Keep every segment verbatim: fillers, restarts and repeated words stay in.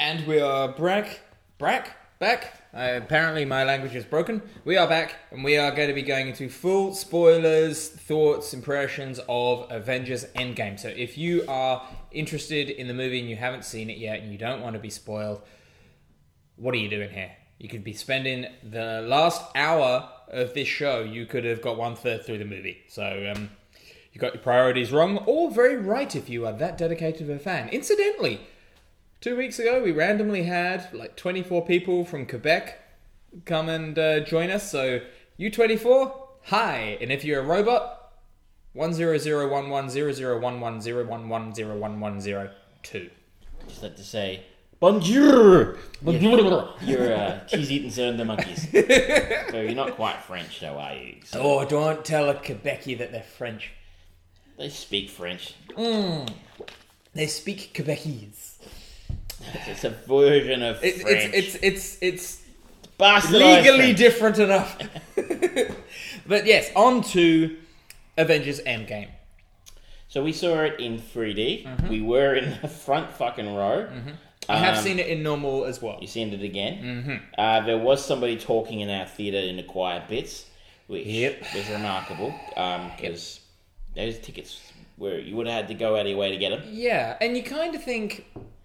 And we are Brack, Brack, back. Uh, apparently my language is broken. We are back, and we are going to be going into full spoilers, thoughts, impressions of Avengers Endgame. So if you are interested in the movie and you haven't seen it yet and you don't want to be spoiled, what are you doing here? You could be spending the last hour of this show, you could have got one third through the movie. So um, you got your priorities wrong, or very right if you are that dedicated of a fan. Incidentally, two weeks ago, we randomly had like twenty-four people from Quebec come and uh, join us. So, you twenty-four, hi. And if you're a robot, one zero zero one one zero zero one one zero one one zero one one zero two. Just like to say, bonjour! Bonjour! You're uh, cheese-eating son of the monkeys. So you're not quite French, though, are you? So oh, don't tell a Quebecy that they're French. they speak French. Mm. They speak Quebecese. It's, it's a version of It's French. it's it's it's, it's Bastardized legally French. different enough. But yes, on to Avengers Endgame. So we saw it in three D. Mm-hmm. We were in the front fucking row. Mm-hmm. I have um, seen it in normal as well. You've seen it again. Mm-hmm. Uh, there was somebody talking in our theatre in the quiet bits, which yep. was remarkable because um, yep. those tickets were you would have had to go out of your way to get them. Yeah, and you kind of think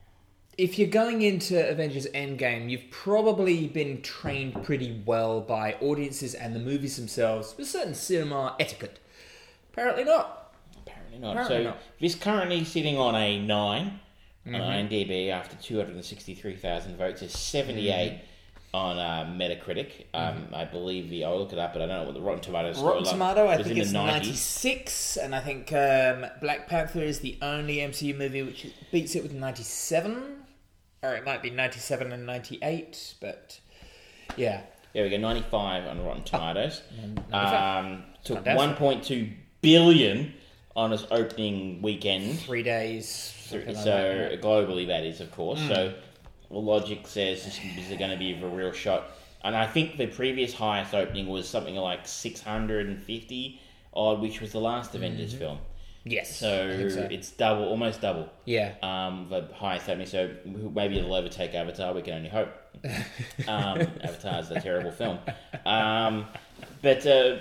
if you're going into Avengers Endgame, you've probably been trained pretty well by audiences and the movies themselves with certain cinema etiquette. Apparently not. Apparently not. Apparently so not. This currently sitting on a nine mm-hmm. on IMDb after two hundred sixty-three thousand votes. It's seventy-eight mm-hmm. on uh, Metacritic. Um, mm-hmm. I believe the I'll look it up, but I don't know what the Rotten Tomatoes score. Rotten Tomato, I was think in it's the ninety-six, and I think um, Black Panther is the only M C U movie which beats it with ninety-seven. Or it might be ninety-seven and ninety-eight, but yeah. There we go, ninety-five on Rotten Tomatoes. Oh, um, took one point two billion on its opening weekend. Three days. So like that, right? Globally, that is, of course. Mm. So the logic says this is going to be a real shot. And I think the previous highest opening was something like six hundred fifty odd, which was the last mm-hmm. Avengers film. Yes. So, so it's double, almost double. Yeah. Um, the highest opening. So maybe it'll overtake Avatar. We can only hope. um, Avatar's a terrible film. Um, but uh,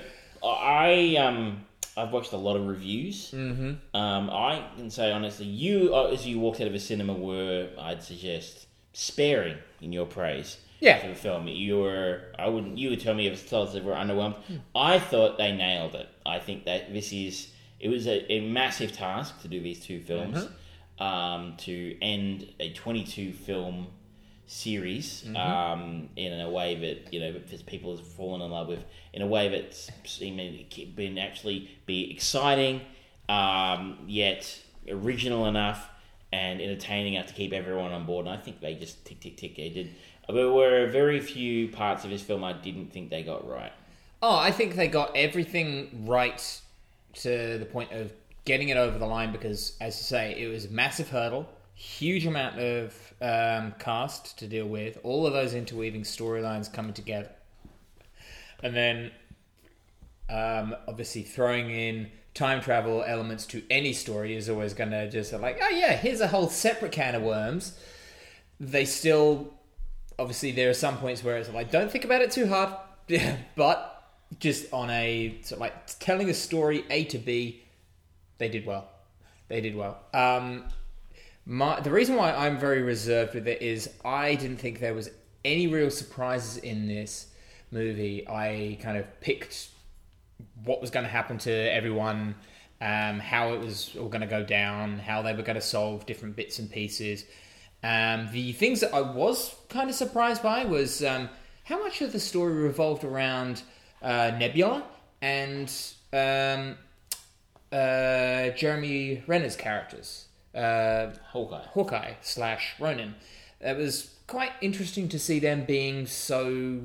I um, I've watched a lot of reviews. Mm-hmm. Um, I can say honestly, you as you walked out of a cinema were, I'd suggest, sparing in your praise. Yeah. For the film, you were. I wouldn't. You would tell me if tell us if we're underwhelmed. Mm. I thought they nailed it. I think that this is. It was a, a massive task to do these two films, mm-hmm. um, to end a twenty-two film series mm-hmm. um, in a way that you know that people have fallen in love with, in a way that's been actually be exciting, um, yet original enough and entertaining enough to keep everyone on board. And I think they just tick tick tick. They did. There were very few parts of this film I didn't think they got right. Oh, I think they got everything right. To the point of getting it over the line because, as you say, it was a massive hurdle, huge amount of um, cast to deal with, all of those interweaving storylines coming together. And then, um, obviously, throwing in time travel elements to any story is always going to just like, oh yeah, here's a whole separate can of worms. They still, obviously, there are some points where it's like, don't think about it too hard, but... Just on a sort of like telling a story A to B, they did well. They did well. Um, my the reason why I'm very reserved with it is I didn't think there was any real surprises in this movie. I kind of picked what was going to happen to everyone, um, how it was all going to go down, how they were going to solve different bits and pieces. Um, the things that I was kind of surprised by was um, how much of the story revolved around. Uh, Nebula and um, uh, Jeremy Renner's characters. Uh, Hawkeye. Hawkeye slash Ronin. It was quite interesting to see them being so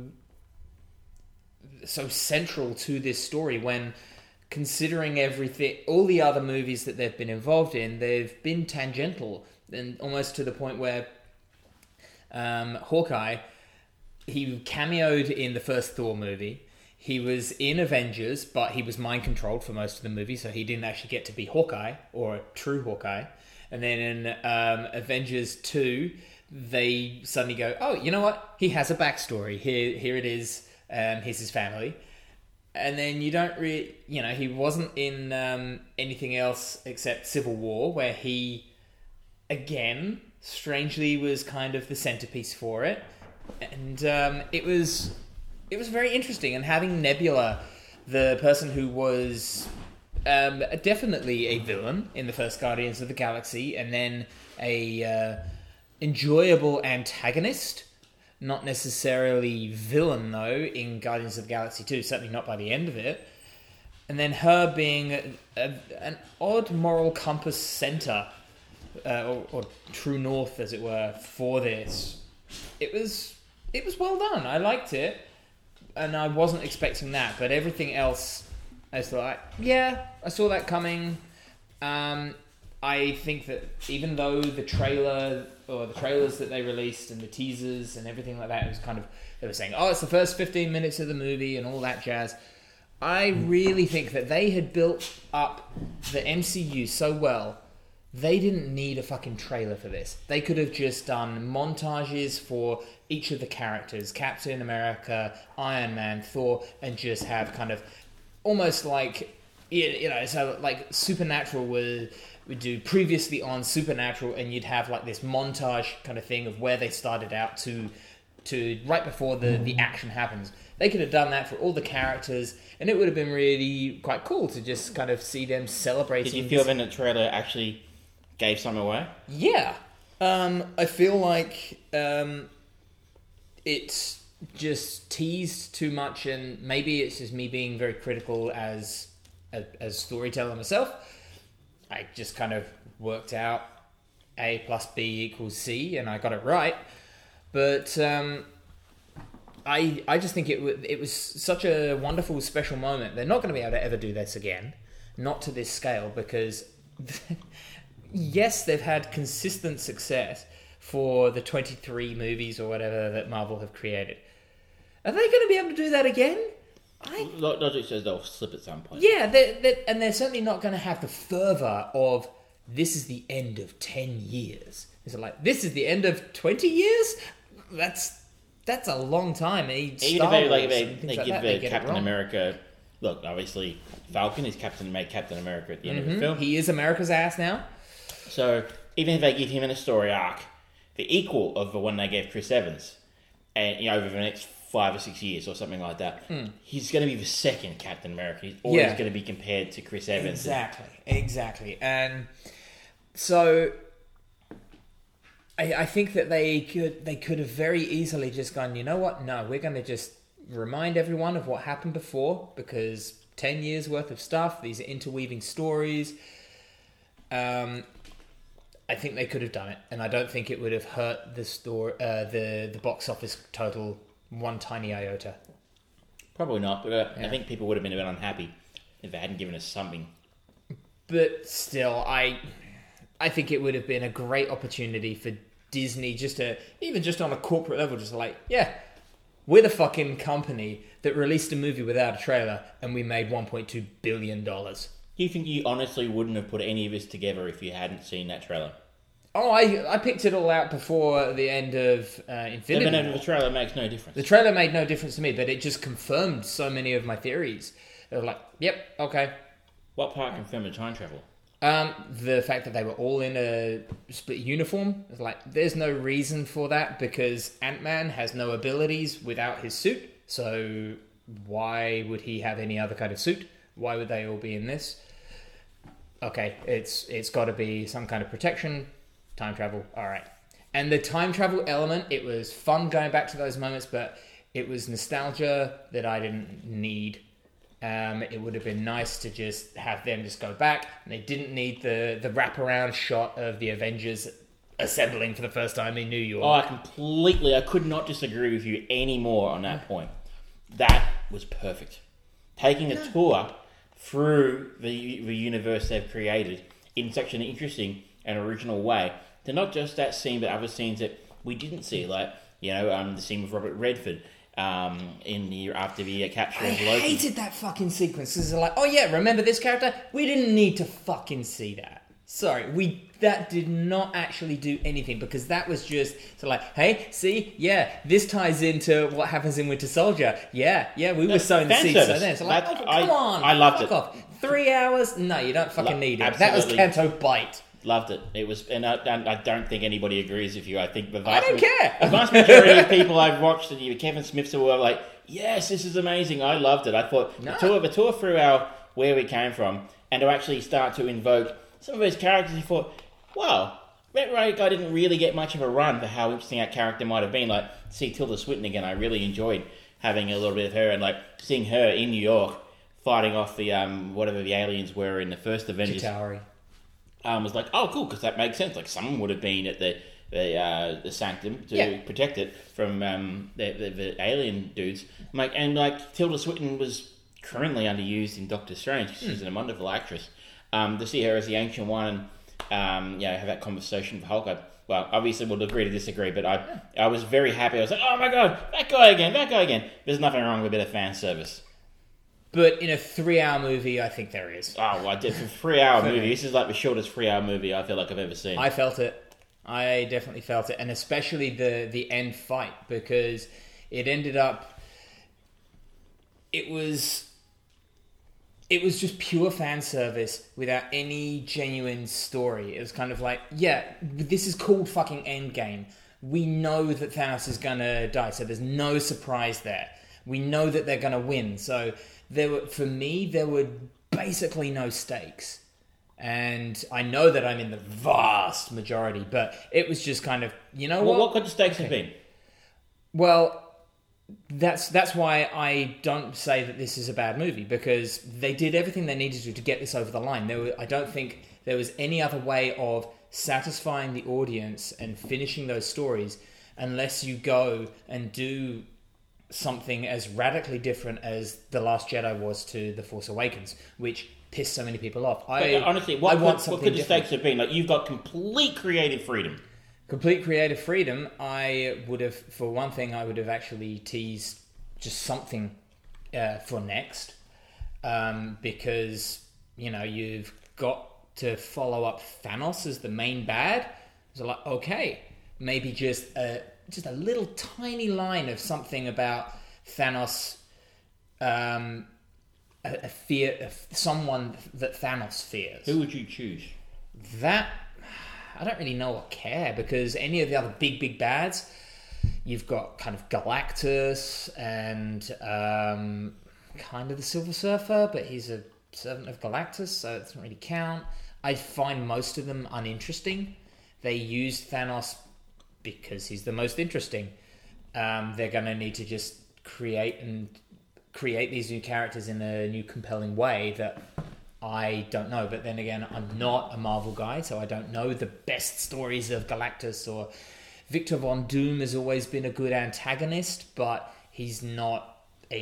so central to this story when considering everything, all the other movies that they've been involved in, they've been tangential and almost to the point where um, Hawkeye, he cameoed in the first Thor movie. He was in Avengers, but he was mind-controlled for most of the movie, so he didn't actually get to be Hawkeye, or a true Hawkeye. And then in um, Avengers two, they suddenly go, oh, you know what? He has a backstory. Here, here it is. Um, here's his family. And then you don't really, you know, he wasn't in um, anything else except Civil War, where he, again, strangely was kind of the centerpiece for it. And um, it was it was very interesting. And having Nebula, the person who was um, definitely a villain in the first Guardians of the Galaxy, and then a uh, enjoyable antagonist, not necessarily villain, though, in Guardians of the Galaxy two, certainly not by the end of it. And then her being a, a, an odd moral compass center, uh, or, or true north, as it were, for this. It was it was well done. I liked it, and I wasn't expecting that. But everything else, I was like, yeah, I saw that coming. Um, I think that even though the trailer or the trailers that they released and the teasers and everything like that, it was kind of, they were saying, oh, it's the first fifteen minutes of the movie and all that jazz. I really think that they had built up the M C U so well, they didn't need a fucking trailer for this. They could have just done montages for each of the characters, Captain America, Iron Man, Thor, and just have kind of almost like, you know, so like Supernatural would, would do previously on Supernatural, and you'd have like this montage kind of thing of where they started out to to right before the, the action happens. They could have done that for all the characters, and it would have been really quite cool to just kind of see them celebrating. Did you feel then the trailer actually gave some away? Yeah. Um, I feel like um, it just teased too much, and maybe it's just me being very critical as a, as storyteller myself. I just kind of worked out A plus B equals C, and I got it right. But um, I I just think it w- it was such a wonderful, special moment. They're not going to be able to ever do this again, not to this scale, because yes, they've had consistent success for the twenty-three movies or whatever that Marvel have created. Are they going to be able to do that again? I... Logic says they'll slip at some point. Yeah, they're, they're, and they're certainly not going to have the fervour of, this is the end of ten years. Is it like, this is the end of twenty years? That's that's a long time. Even if they, like, they, they like give that, the they Captain America... Look, obviously, Falcon is Captain made Captain America at the end mm-hmm. of the film. He is America's ass now. So, even if they give him in a story arc, the equal of the one they gave Chris Evans, and you know, over the next five or six years or something like that, mm. he's going to be the second Captain America. He's always yeah. going to be compared to Chris Evans. Exactly, exactly. And so... I, I think that they could they could have very easily just gone, you know what? No, we're going to just remind everyone of what happened before, because ten years worth of stuff, these are interweaving stories. Um, I think they could have done it, and I don't think it would have hurt the store, uh, the the box office total one tiny iota. Probably not, but uh, yeah. I think people would have been a bit unhappy if they hadn't given us something. But still, I I think it would have been a great opportunity for Disney just to, even just on a corporate level, just like, yeah, we're the fucking company that released a movie without a trailer and we made one point two billion dollars. Do you think you honestly wouldn't have put any of this together if you hadn't seen that trailer? Oh, I I picked it all out before the end of uh, Infinity War. The, the trailer makes no difference. The trailer made no difference to me, but it just confirmed so many of my theories. They were like, yep, okay. What part confirmed the time travel? Um, the fact that they were all in a split uniform. It's like, there's no reason for that, because Ant-Man has no abilities without his suit. So why would he have any other kind of suit? Why would they all be in this? Okay, it's it's got to be some kind of protection. Time travel, all right. And the time travel element, it was fun going back to those moments, but it was nostalgia that I didn't need. Um, it would have been nice to just have them just go back, and they didn't need the, the wraparound shot of the Avengers assembling for the first time in New York. Oh, I completely, I could not disagree with you anymore on that point. That was perfect. Taking a no. tour through the, the universe they've created in such an interesting and original way. They're not just that scene, but other scenes that we didn't see, like, you know, um, the scene with Robert Redford. Um, in the after the uh, capture of Loki. I hated that fucking sequence. Because they're like, oh yeah, remember this character? We didn't need to fucking see that. Sorry, we that did not actually do anything, because that was just so like, hey, see, yeah, this ties into what happens in Winter Soldier. Yeah, yeah, we were That's sowing the fan seeds. service. So then, so like, That- oh, I- come on, I loved fuck it. off. Three hours? No, you don't fucking Lo- need it. That was absolutely. Canto Bite. Loved it. It was, and I, and I don't think anybody agrees with you. I think the I vast, don't care. the vast majority of people I've watched, and you, Kevin Smith's, were like, "Yes, this is amazing. I loved it." I thought No. the tour, the tour through our where we came from, and to actually start to invoke some of those characters. You thought, "Wow, Red Ray guy didn't really get much of a run for how interesting that character might have been." Like, see Tilda Swinton again. I really enjoyed having a little bit of her, and like seeing her in New York fighting off the um whatever the aliens were in the first Avengers. Chitauri. Um, was like, oh, cool, because that makes sense. Like, someone would have been at the the, uh, the sanctum to Yeah. protect it from um, the, the, the alien dudes. Like, and like Tilda Swinton was currently underused in Doctor Strange. She's a wonderful actress. Um, to see her as the Ancient One, and um, you know, have that conversation with Hulk. I, well, obviously, we'll agree to disagree, but I I was very happy. I was like, oh my god, that guy again, that guy again. There's nothing wrong with a bit of fan service. But in a three-hour movie, I think there is. Oh, well, I did for a three-hour Fair. movie. This is like the shortest three-hour movie I feel like I've ever seen. I felt it. I definitely felt it, and especially the the end fight, because it ended up. It was. It was just pure fan service without any genuine story. It was kind of like, yeah, this is called fucking Endgame. We know that Thanos is gonna die, so there's no surprise there. We know that they're gonna win, so there were, for me, there were basically no stakes. And I know that I'm in the vast majority, but it was just kind of, you know well, what? what could the stakes have been? Well, that's that's why I don't say that this is a bad movie, because they did everything they needed to to get this over the line. There were, I don't think there was any other way of satisfying the audience and finishing those stories unless you go and do something as radically different as The Last Jedi was to The Force Awakens, which pissed so many people off. I But honestly, what, I could, want what something could the different. stakes have been? Like, you've got complete creative freedom. Complete creative freedom. I would have, for one thing, I would have actually teased just something uh, for next, um, because you know you've got to follow up Thanos as the main bad. So like, okay, maybe just a just a little tiny line of something about Thanos, um, a, a fear, of someone that Thanos fears. Who would you choose? That, I don't really know or care, because any of the other big, big bads, you've got kind of Galactus and um, kind of the Silver Surfer, but he's a servant of Galactus, so it doesn't really count. I find most of them uninteresting. They use Thanos because he's the most interesting. Um, they're going to need to just create and create these new characters in a new compelling way that I don't know. But then again, I'm not a Marvel guy, so I don't know the best stories of Galactus. Or Victor Von Doom has always been a good antagonist, but he's not a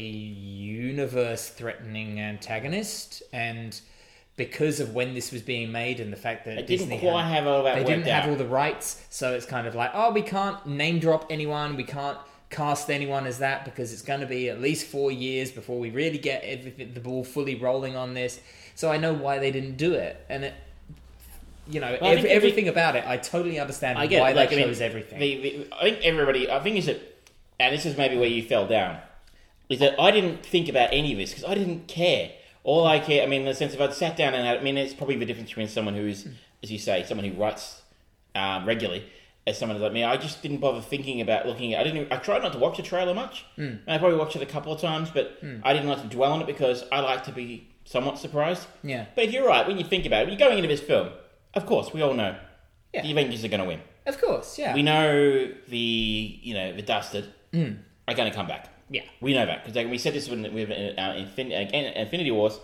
universe-threatening antagonist. And because of when this was being made and the fact that It Disney didn't quite had, have all that they worked didn't have out. all the rights, so it's kind of like, oh, we can't name drop anyone, we can't cast anyone as that, because it's going to be at least four years before we really get everything, the ball fully rolling on this. So I know why they didn't do it, and it, you know, Well, I ev- think everything about it, I totally understand I get why it. Like, that I mean, shows everything. The, the, I think everybody, I think is that, and this is maybe where you fell down, is that I didn't think about any of this because I didn't care. All I care, I mean, in the sense of I'd sat down and had, I mean, it's probably the difference between someone who is, as you say, someone who writes um, regularly, as someone like me. I just didn't bother thinking about looking at. I didn't. I tried not to watch the trailer much. Mm. I probably watched it a couple of times, but mm. I didn't like to dwell on it because I like to be somewhat surprised. Yeah. But if you're right, when you think about it, when you're going into this film, of course, we all know Yeah. the Avengers are going to win. Of course, yeah. We know the you know the Dusted Mm. are going to come back. Yeah. We know that because like, we said this with, with uh, Infin- uh, Infinity Wars.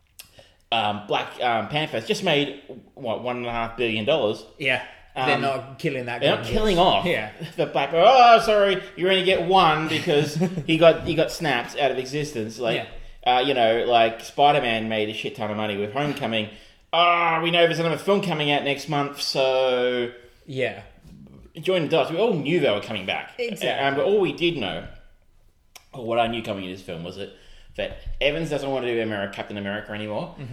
Um, Black um, Panther's just made what one and a half billion dollars. Yeah. They're Um, not killing that guy. They're not killing off Yeah. the Black. Oh, sorry, you only get one because he got he got snapped out of existence. Like, uh, you know, like Spider-Man made a shit ton of money with Homecoming. Ah, oh, we know there's another film coming out next month, so Yeah. join the dots. We all knew they were coming back. Exactly. Um, but all we did know, or what I knew coming into this film, was that, that Evans doesn't want to do America, Captain America anymore. Mm-hmm.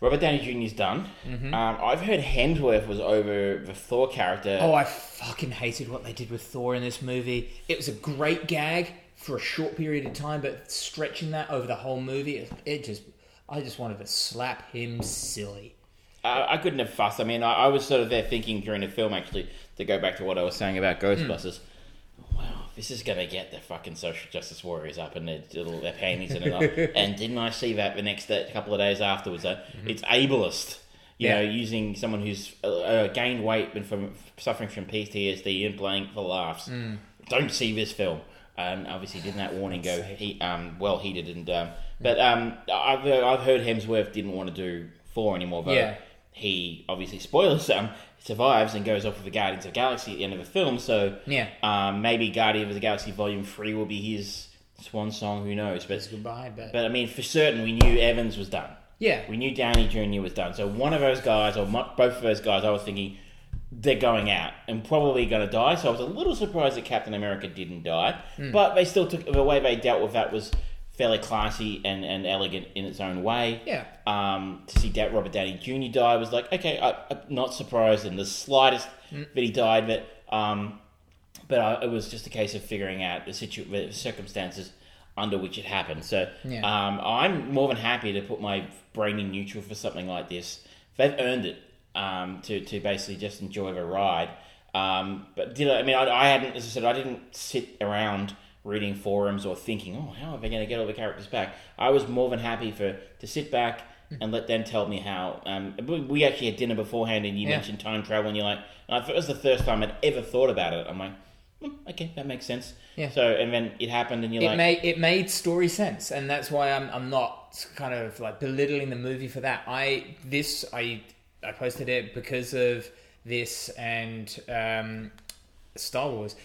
Robert Downey Junior's done. Mm-hmm. Um, I've heard Hemsworth was over the Thor character. Oh, I fucking hated what they did with Thor in this movie. It was a great gag for a short period of time, but stretching that over the whole movie, it, it just, I just wanted to slap him silly. Uh, I couldn't have fussed. I mean, I, I was sort of there thinking during the film, actually, to go back to what I was saying about Ghostbusters. Mm. Wow, this is going to get the fucking social justice warriors up in their, little, their panties and it up. And didn't I see that the next day, couple of days afterwards? That mm-hmm. It's ableist. You yeah. know, using someone who's uh, uh, gained weight and from suffering from P T S D and playing for laughs. Mm. Don't see this film. Um, obviously, didn't that warning go he, um, well heated? And um, but um, I've I've heard Hemsworth didn't want to do Thor anymore. Though yeah. He obviously spoilers um survives and goes off with the Guardians of the Galaxy at the end of the film. So yeah, um, maybe Guardians of the Galaxy Volume Three will be his swan song. Who knows? But goodbye. But but I mean, for certain, we knew Evans was done. Yeah, we knew Downey Junior was done. So one of those guys, or both of those guys, I was thinking they're going out and probably going to die. So I was a little surprised that Captain America didn't die. Mm. But they still took the way they dealt with that was fairly classy and, and elegant in its own way. Yeah. Um, to see that Robert Downey Junior die was like, okay, I, I'm not surprised in the slightest mm. that he died, but um, but I, it was just a case of figuring out the, situ- the circumstances under which it happened. So yeah. um, I'm more than happy to put my brain in neutral for something like this. They've earned it um, to to basically just enjoy the ride. Um, but did I, I mean, I, I hadn't, as I said, I didn't sit around reading forums or thinking, oh, how are they going to get all the characters back? I was more than happy for to sit back and let them tell me how. Um, we actually had dinner beforehand, and you yeah. mentioned time travel, and you're like, and it was the first time I'd ever thought about it. I'm like, hmm, okay, that makes sense. Yeah. So, and then it happened, and you're it like, made it made story sense, and that's why I'm I'm not kind of like belittling the movie for that. I this I I posted it because of this and um, Star Wars.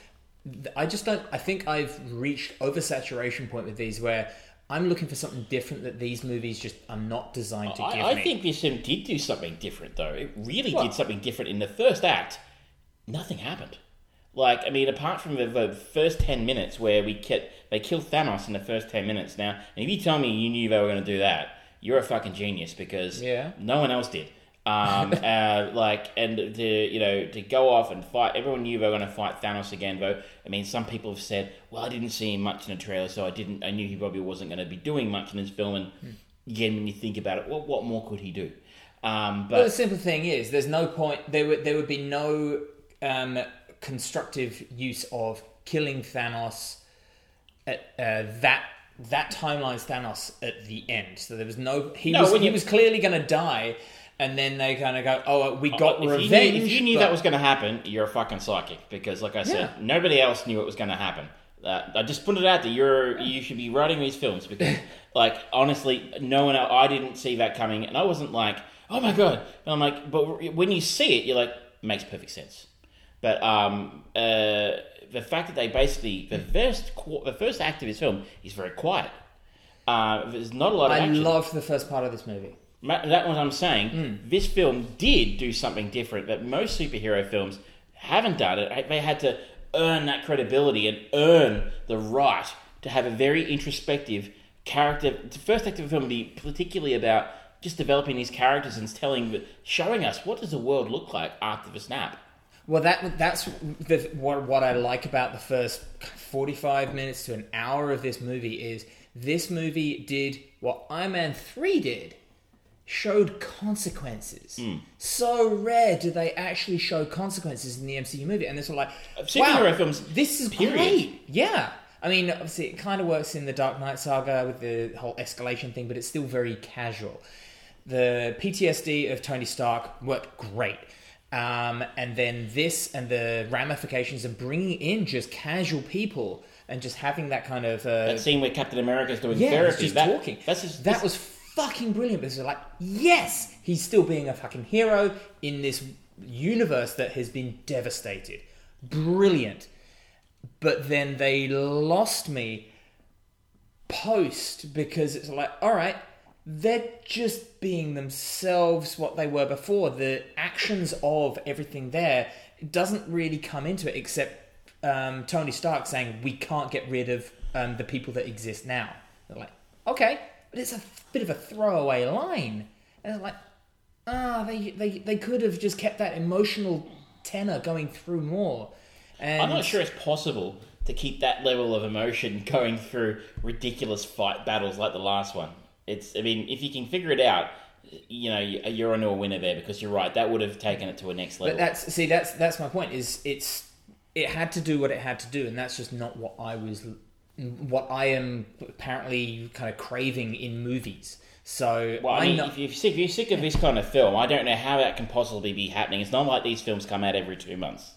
I just don't. I think I've reached oversaturation point with these where I'm looking for something different that these movies just are not designed to I, give I me. I think this film did do something different, though. It really what? did something different. In the first act, nothing happened. Like, I mean, apart from the, the first ten minutes where we kept, they killed Thanos in the first ten minutes. Now, and if you tell me you knew they were going to do that, you're a fucking genius because yeah. no one else did. Um, uh, like, and to, you know, to go off and fight, everyone knew they were going to fight Thanos again, though. I mean, some people have said, well, I didn't see him much in the trailer, so I didn't, I knew he probably wasn't going to be doing much in his film, and hmm. again, when you think about it, well, what more could he do? Um, but well, the simple thing is, there's no point, there would, there would be no um, constructive use of killing Thanos at uh, that that timeline's Thanos at the end. So there was no, he no, was he you, was clearly going to die. And then they kind of go, oh, we got if revenge. You knew, if you knew but... that was going to happen, you're a fucking psychic. Because, like I said, yeah. nobody else knew it was going to happen. Uh, I just put it out there. You're you should be writing these films because, like, honestly, no one else. I didn't see that coming, and I wasn't like, oh my god. And I'm like, but when you see it, you're like, it makes perfect sense. But um, uh, the fact that they basically the first the first act of this film is very quiet. Uh, there's not a lot of I action. loved the first part of this movie. That's what I'm saying. Mm. This film did do something different that most superhero films haven't done. It. They had to earn that credibility and earn the right to have a very introspective character. The first act of the film would be particularly about just developing these characters and telling, showing us what does the world look like after the snap. Well, that that's the, what what I like about the first forty-five minutes to an hour of this movie is this movie did what Iron Man three did. Showed consequences. Mm. So rare do they actually show consequences in the M C U movie, and they're sort of like, superhero wow, films. This is period. great. Yeah, I mean, obviously, it kind of works in the Dark Knight saga with the whole escalation thing, but it's still very casual. The P T S D of Tony Stark worked great, um, and then this and the ramifications of bringing in just casual people and just having that kind of uh, that scene where Captain America is doing yeah, therapy, just that, talking. That's just, that this... was fucking brilliant because they're like, yes, he's still being a fucking hero in this universe that has been devastated. Brilliant. But then they lost me post because it's like, all right, they're just being themselves what they were before. The actions of everything there doesn't really come into it except um, Tony Stark saying, we can't get rid of um, the people that exist now. They're like, okay. But it's a bit of a throwaway line. And it's like, ah, they, they, they could have just kept that emotional tenor going through more. And I'm not sure it's possible to keep that level of emotion going through ridiculous fight battles like the last one. It's, I mean, if you can figure it out, you know, you're onto a winner there, because you're right, that would have taken it to a next level. But that's see, that's that's my point. Is it's it had to do what it had to do, and that's just not what I was, what I am apparently kind of craving in movies. So, well, I mean, know- if you're sick, if you're sick of this kind of film, I don't know how that can possibly be happening. It's not like these films come out every two months.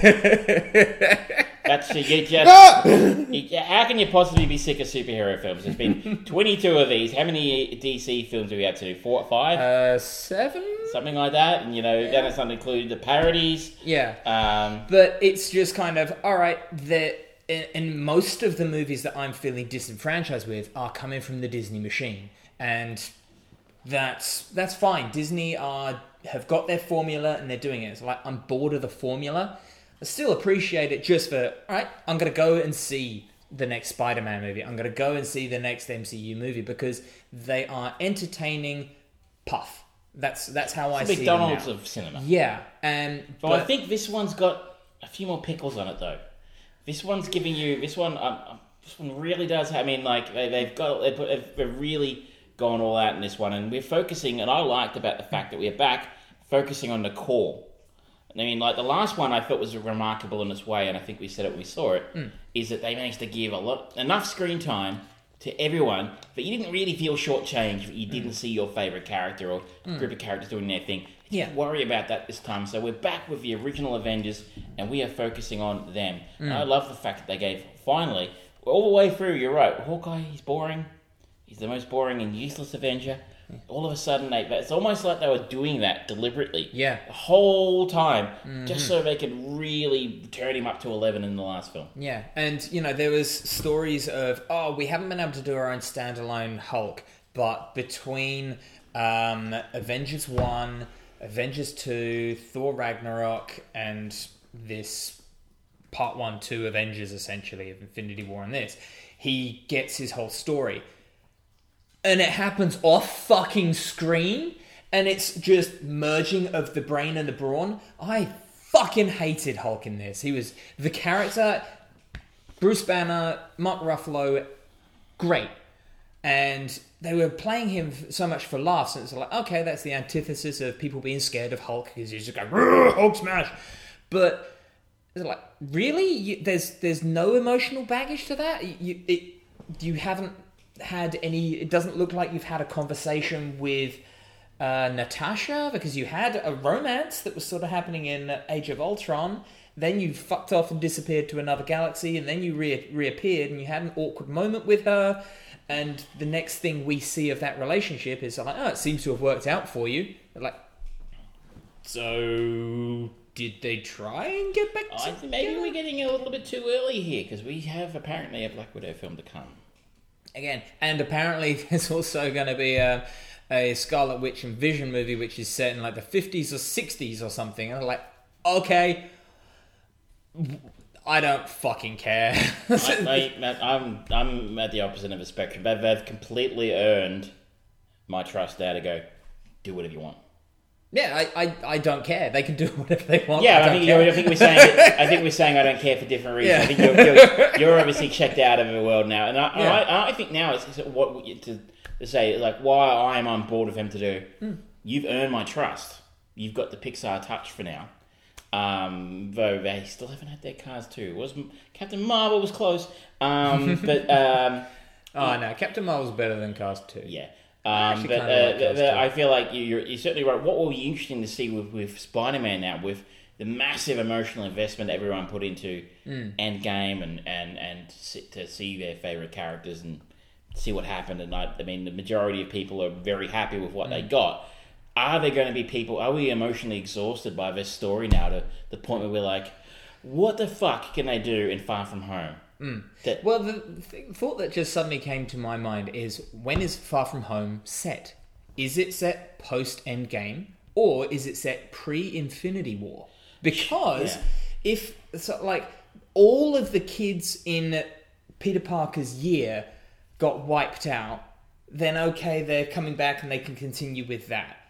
That's you just. you, how can you possibly be sick of superhero films? There's been twenty-two of these. How many D C films do we have to do? Four, five, uh, seven, something like that. And you know, yeah. Then it's not included the parodies. Yeah, um, but it's just kind of all right. That and most of the movies that I'm feeling disenfranchised with are coming from the Disney machine, and that's that's fine. Disney are have got their formula and they're doing it. It's like I'm bored of the formula. I still appreciate it just for, all right, I'm going to go and see the next Spider-Man movie. I'm going to go and see the next M C U movie because they are entertaining puff. That's that's how I the see McDonald's them now. of cinema. Yeah. And, but, but I think this one's got a few more pickles on it, though. This one's giving you... This one um, this one really does... I mean, like, they, they've got... They put, they've really gone all out in this one, and we're focusing... And I liked about the fact that we're back focusing on the core. I mean, like, the last one I thought was remarkable in its way, and I think we said it when we saw it, mm. is that they managed to give a lot enough screen time to everyone, but you didn't really feel shortchanged. You didn't mm. see your favourite character or mm. group of characters doing their thing. You didn't yeah. worry about that this time. So we're back with the original Avengers, and we are focusing on them. Mm. And I love the fact that they gave, finally, all the way through, you're right, Hawkeye, he's boring. He's the most boring and useless Avenger. All of a sudden, they, it's almost like they were doing that deliberately. Yeah. The whole time, mm-hmm. just so they could really turn him up to eleven in the last film. Yeah, and, you know, there was stories of, oh, we haven't been able to do our own standalone Hulk, but between um, Avengers one, Avengers two, Thor Ragnarok, and this Part one, two Avengers, essentially, of Infinity War and this, he gets his whole story. And it happens off fucking screen, and it's just merging of the brain and the brawn. I fucking hated Hulk in this. He was the character, Bruce Banner, Mark Ruffalo, great. And they were playing him so much for laughs, and it's like, okay, that's the antithesis of people being scared of Hulk, because he's just going, Hulk smash. But it's like, really? You, there's there's no emotional baggage to that? You, it, you haven't had any... It doesn't look like you've had a conversation with uh, Natasha, because you had a romance that was sort of happening in Age of Ultron. Then you fucked off and disappeared to another galaxy, and then you re- reappeared, and you had an awkward moment with her, and the next thing we see of that relationship is like, oh, it seems to have worked out for you. They're like, so did they try and get back I together? Maybe we're getting a little bit too early here, because we have apparently a Black Widow film to come. Again, and apparently there's also going to be a, a Scarlet Witch and Vision movie, which is set in like the fifties or sixties or something. And I'm like, okay, I don't fucking care. I, I, I'm I'm at the opposite of the spectrum. They've, they've completely earned my trust there to go, do whatever you want. Yeah, I, I, I don't care. They can do whatever they want. Yeah, I, I think you're, I think we're saying I think we're saying I don't care for different reasons. Yeah. I think you're, you're, you're obviously checked out of the world now, and I Yeah. I, I think now it's, it's what to, to say like why I am on board with him to do. Mm. You've earned my trust. You've got the Pixar touch for now. Um, though they still haven't had their cars too. Was Captain Marvel was close, um, but um, oh no, Captain Marvel's better than Cars two. Yeah. Um, but uh, the, the, I feel like you, you're, you're certainly right. What will be interesting to see with, with Spider-Man now, with the massive emotional investment everyone put into mm. Endgame and, and, and to see their favourite characters and see what happened. And I, I mean, the majority of people are very happy with what mm. they got. Are there going to be people, are we emotionally exhausted by this story now to the point where we're like, what the fuck can they do in Far From Home? Mm. That, well, the th- thought that just suddenly came to my mind is, when is Far From Home set? Is it set post-Endgame, or is it set pre-Infinity War? Because yeah. if, so, like, all of the kids in Peter Parker's year got wiped out, then okay, they're coming back and they can continue with that.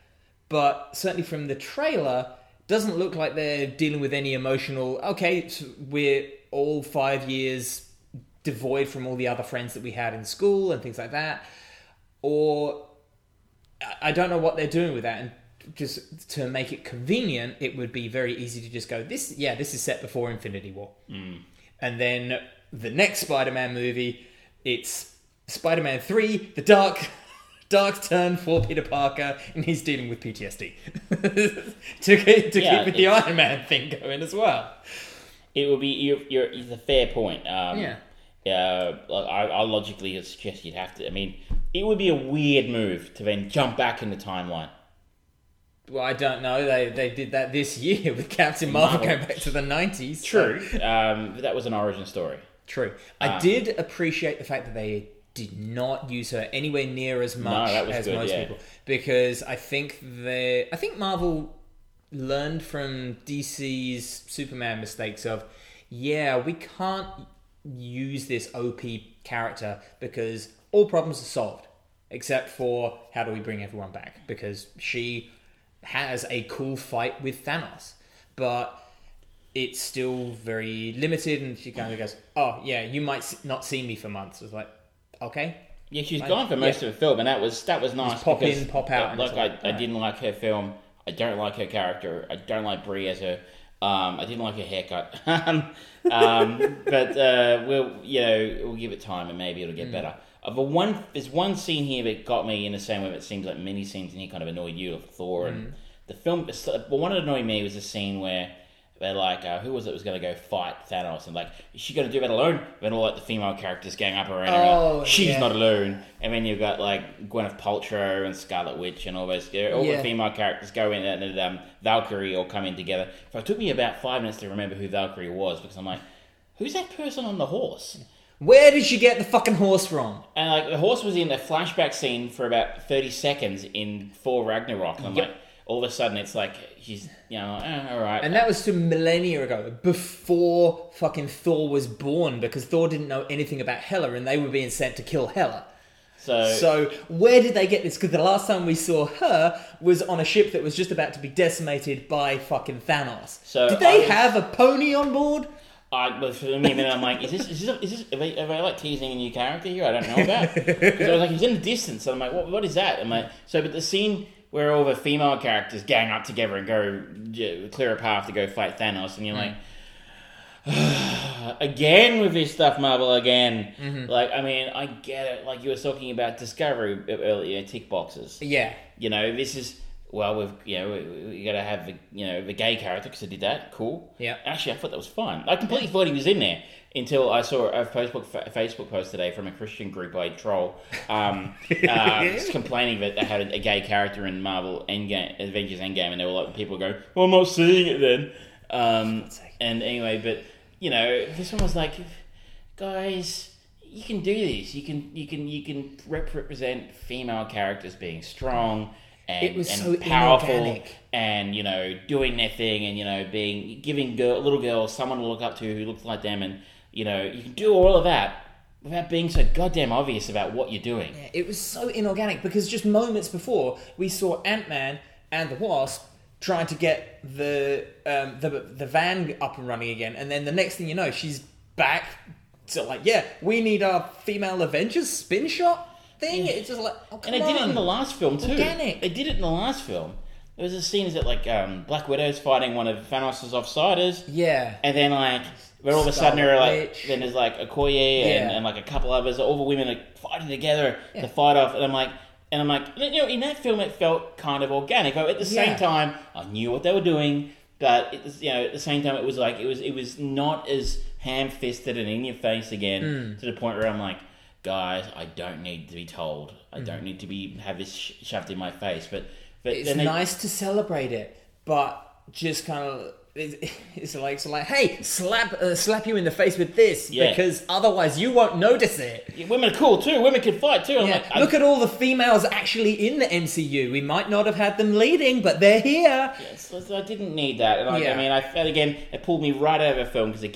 but certainly from the trailer, doesn't look like they're dealing with any emotional, okay, so we're all five years devoid from all the other friends that we had in school and things like that. Or I don't know what they're doing with that. And just to make it convenient, it would be very easy to just go, this, yeah, this is set before Infinity War. Mm. And then the next Spider-Man movie, it's Spider-Man three, the dark... Dark turn for Peter Parker, and he's dealing with P T S D to, keep, to yeah, keep with the Iron Man thing going as well. It would be you're, you're, it's a fair point. Um, yeah, uh, I, I logically suggest you'd have to. I mean, it would be a weird move to then jump back in the timeline. Well, I don't know. They they did that this year with Captain Marvel going back to the nineties. True, um, but that was an origin story. True. I Um, did appreciate the fact that they did not use her anywhere near as much No, that was as good, most yeah. people, because I think they, I think Marvel learned from D C's Superman mistakes of, yeah, we can't use this O P character because all problems are solved except for how do we bring everyone back, because she has a cool fight with Thanos, but it's still very limited, and she kind of goes, oh yeah, you might s- not see me for months. It's like, okay. Yeah, she's Like, gone for most yeah. of the film, and that was that was nice. Just pop because, in, pop out, and Like it's I, like, I alright. didn't like her film. I don't like her character. I don't like Brie as her. Um, I didn't like her haircut. um, but uh, we'll you know we'll give it time, and maybe it'll get Mm. better. Uh, but one there's one scene here that got me in the same way that it seems like many scenes in here kind of annoyed you of Thor and Mm. the film. But one that annoyed me was the scene where they're like, uh, who was it was going to go fight Thanos? And like, is she going to do that alone? Then all like the female characters gang up around her. Oh, Like, she's yeah. not alone. And then you've got like Gwyneth Paltrow and Scarlet Witch and all those. All Yeah. the female characters go in and um, Valkyrie all come in together. So it took me about five minutes to remember who Valkyrie was, because I'm like, who's that person on the horse? Where did she get the fucking horse from? And like the horse was in a flashback scene for about thirty seconds in Thor Ragnarok. And I'm Yep. like, all of a sudden it's like she's you know eh, all right. And that was some millennia ago, before fucking Thor was born, because Thor didn't know anything about Hela, and they were being sent to kill Hela. so So where did they get this? Because the last time we saw her was on a ship that was just about to be decimated by fucking Thanos. So did they I was- have a pony on board? I, but for me, a minute, I'm like, is this, is this, is this, are they, are they like teasing a new character here? I don't know about. Because I was like, he's in the distance. And I'm like, what, what is that? I'm like, so, but the scene where all the female characters gang up together and go yeah, clear a path to go fight Thanos, and you're like, again with this stuff, Marvel, again. Mm-hmm. Like, I mean, I get it. Like you were talking about Discovery earlier, tick boxes. Yeah. You know, this is. Well, we've you know we, we got to have the you know the gay character because I did that. Cool. Yeah. Actually, I thought that was fun. I completely thought he was in there until I saw a Facebook a Facebook post today from a Christian group I troll, um, uh, just complaining that they had a gay character in Marvel Endgame, Avengers Endgame, and they were like, people go, "Well, I'm not seeing it then." Um, and anyway, but you know, this one was like, guys, you can do this. You can you can you can rep- represent female characters being strong. And, It was and so powerful, inorganic. and you know, doing their thing, and you know, being giving girl, little girls someone to look up to who looks like them, and you know, you can do all of that without being so goddamn obvious about what you're doing. Yeah, it was so inorganic, because just moments before we saw Ant-Man and the Wasp trying to get the um, the the van up and running again, and then the next thing you know, she's back to like, yeah, we need our female Avengers spin shot thing. It's just like, oh, come And they on. did it in the last film too. Organic. They did it in the last film. There was a scene is that like um, Black Widow's fighting one of Thanos' offsiders, Yeah. and then like where all of a sudden there are like Witch. then there's like Okoye and, Yeah. and like a couple others, all the women are fighting together Yeah. to fight off, and I'm like. And I'm like, you know, in that film it felt kind of organic. But at the same Yeah. time, I knew what they were doing, but it was, you know, at the same time, it was like it was it was not as ham-fisted and in your face again Mm. to the point where I'm like, guys, I don't need to be told. I Mm. don't need to be have this sh- shoved in my face. But but It's then they- nice to celebrate it, but just kind of it's, it's like it's like, hey, slap uh, slap you in the face with this, Yeah. because otherwise you won't notice it. Yeah, women are cool too. Women can fight too. I'm Yeah. like, I- Look at all the females actually in the M C U. We might not have had them leading, but they're here. Yes, I didn't need that. And I, Yeah. I mean, I felt again, it pulled me right out of the film because again,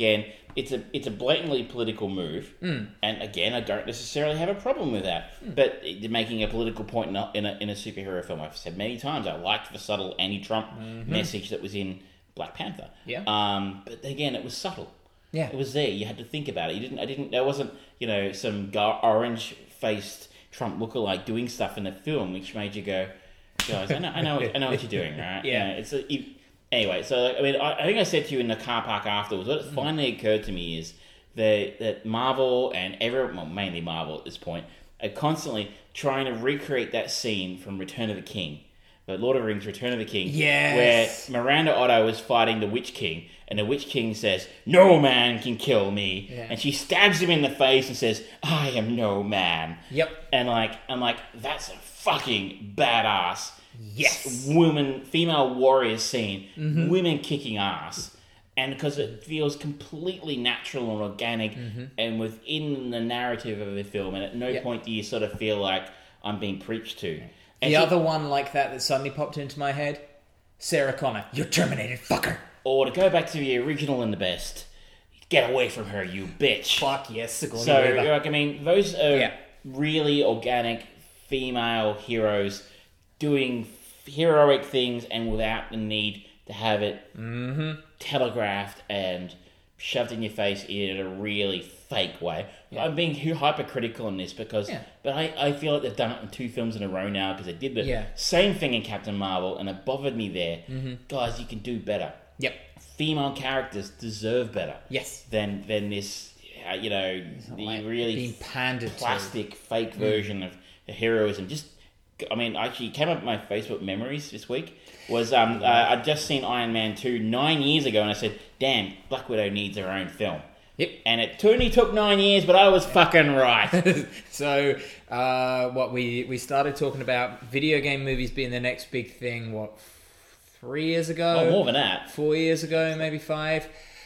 it's a it's a blatantly political move, mm. and again, I don't necessarily have a problem with that. Mm. But it, making a political point in a, in a in a superhero film, I've said many times, I liked the subtle anti-Trump mm-hmm. message that was in Black Panther. Yeah. Um, but again, it was subtle. Yeah. It was there. You had to think about it. You didn't. I didn't. There wasn't. You know, some orange-faced Trump lookalike doing stuff in the film, which made you go, guys, I know, I know, I know what you're doing, right? Yeah. You know, it's a, you, anyway. So I mean, I, I think I said to you in the car park afterwards. What mm. finally occurred to me is that that Marvel and everyone, well, mainly Marvel at this point, are constantly trying to recreate that scene from Return of the King, but Lord of the Rings: Return of the King, yes. where Miranda Otto is fighting the Witch King. And the Witch King says, "No man can kill me." Yeah. And she stabs him in the face and says, "I am no man." Yep. And like, I'm like, that's a fucking badass. Yes. Woman, female warrior scene. Mm-hmm. Women kicking ass. And because it feels completely natural and organic mm-hmm. and within the narrative of the film. And at no yep. point do you sort of feel like I'm being preached to. And the she, other one like that that suddenly popped into my head, Sarah Connor. You're terminated, fucker. Or to go back to the original and the best, get away from her, you bitch. Fuck yes, Sigourney So, Weaver. like, I mean, those are yeah. really organic female heroes doing heroic things and without the need to have it mm-hmm. telegraphed and shoved in your face in a really fake way. Yeah. I'm being hypercritical on this because, yeah. but I, I feel like they've done it in two films in a row now because they did the yeah. same thing in Captain Marvel and it bothered me there. Mm-hmm. Guys, you can do better. Yep. Female characters deserve better. Yes. Than than this, uh, you know, the like really being pandered plastic, to. fake version mm. of heroism. Just, I mean, actually came up with my Facebook memories this week. Was um, uh, I'd just seen Iron Man two nine years ago, and I said, "Damn, Black Widow needs her own film." Yep. And it only took nine years, but I was fucking right. So, uh, what we we started talking about video game movies being the next big thing. What? Three years ago? Oh, more than that. Four years ago, maybe five.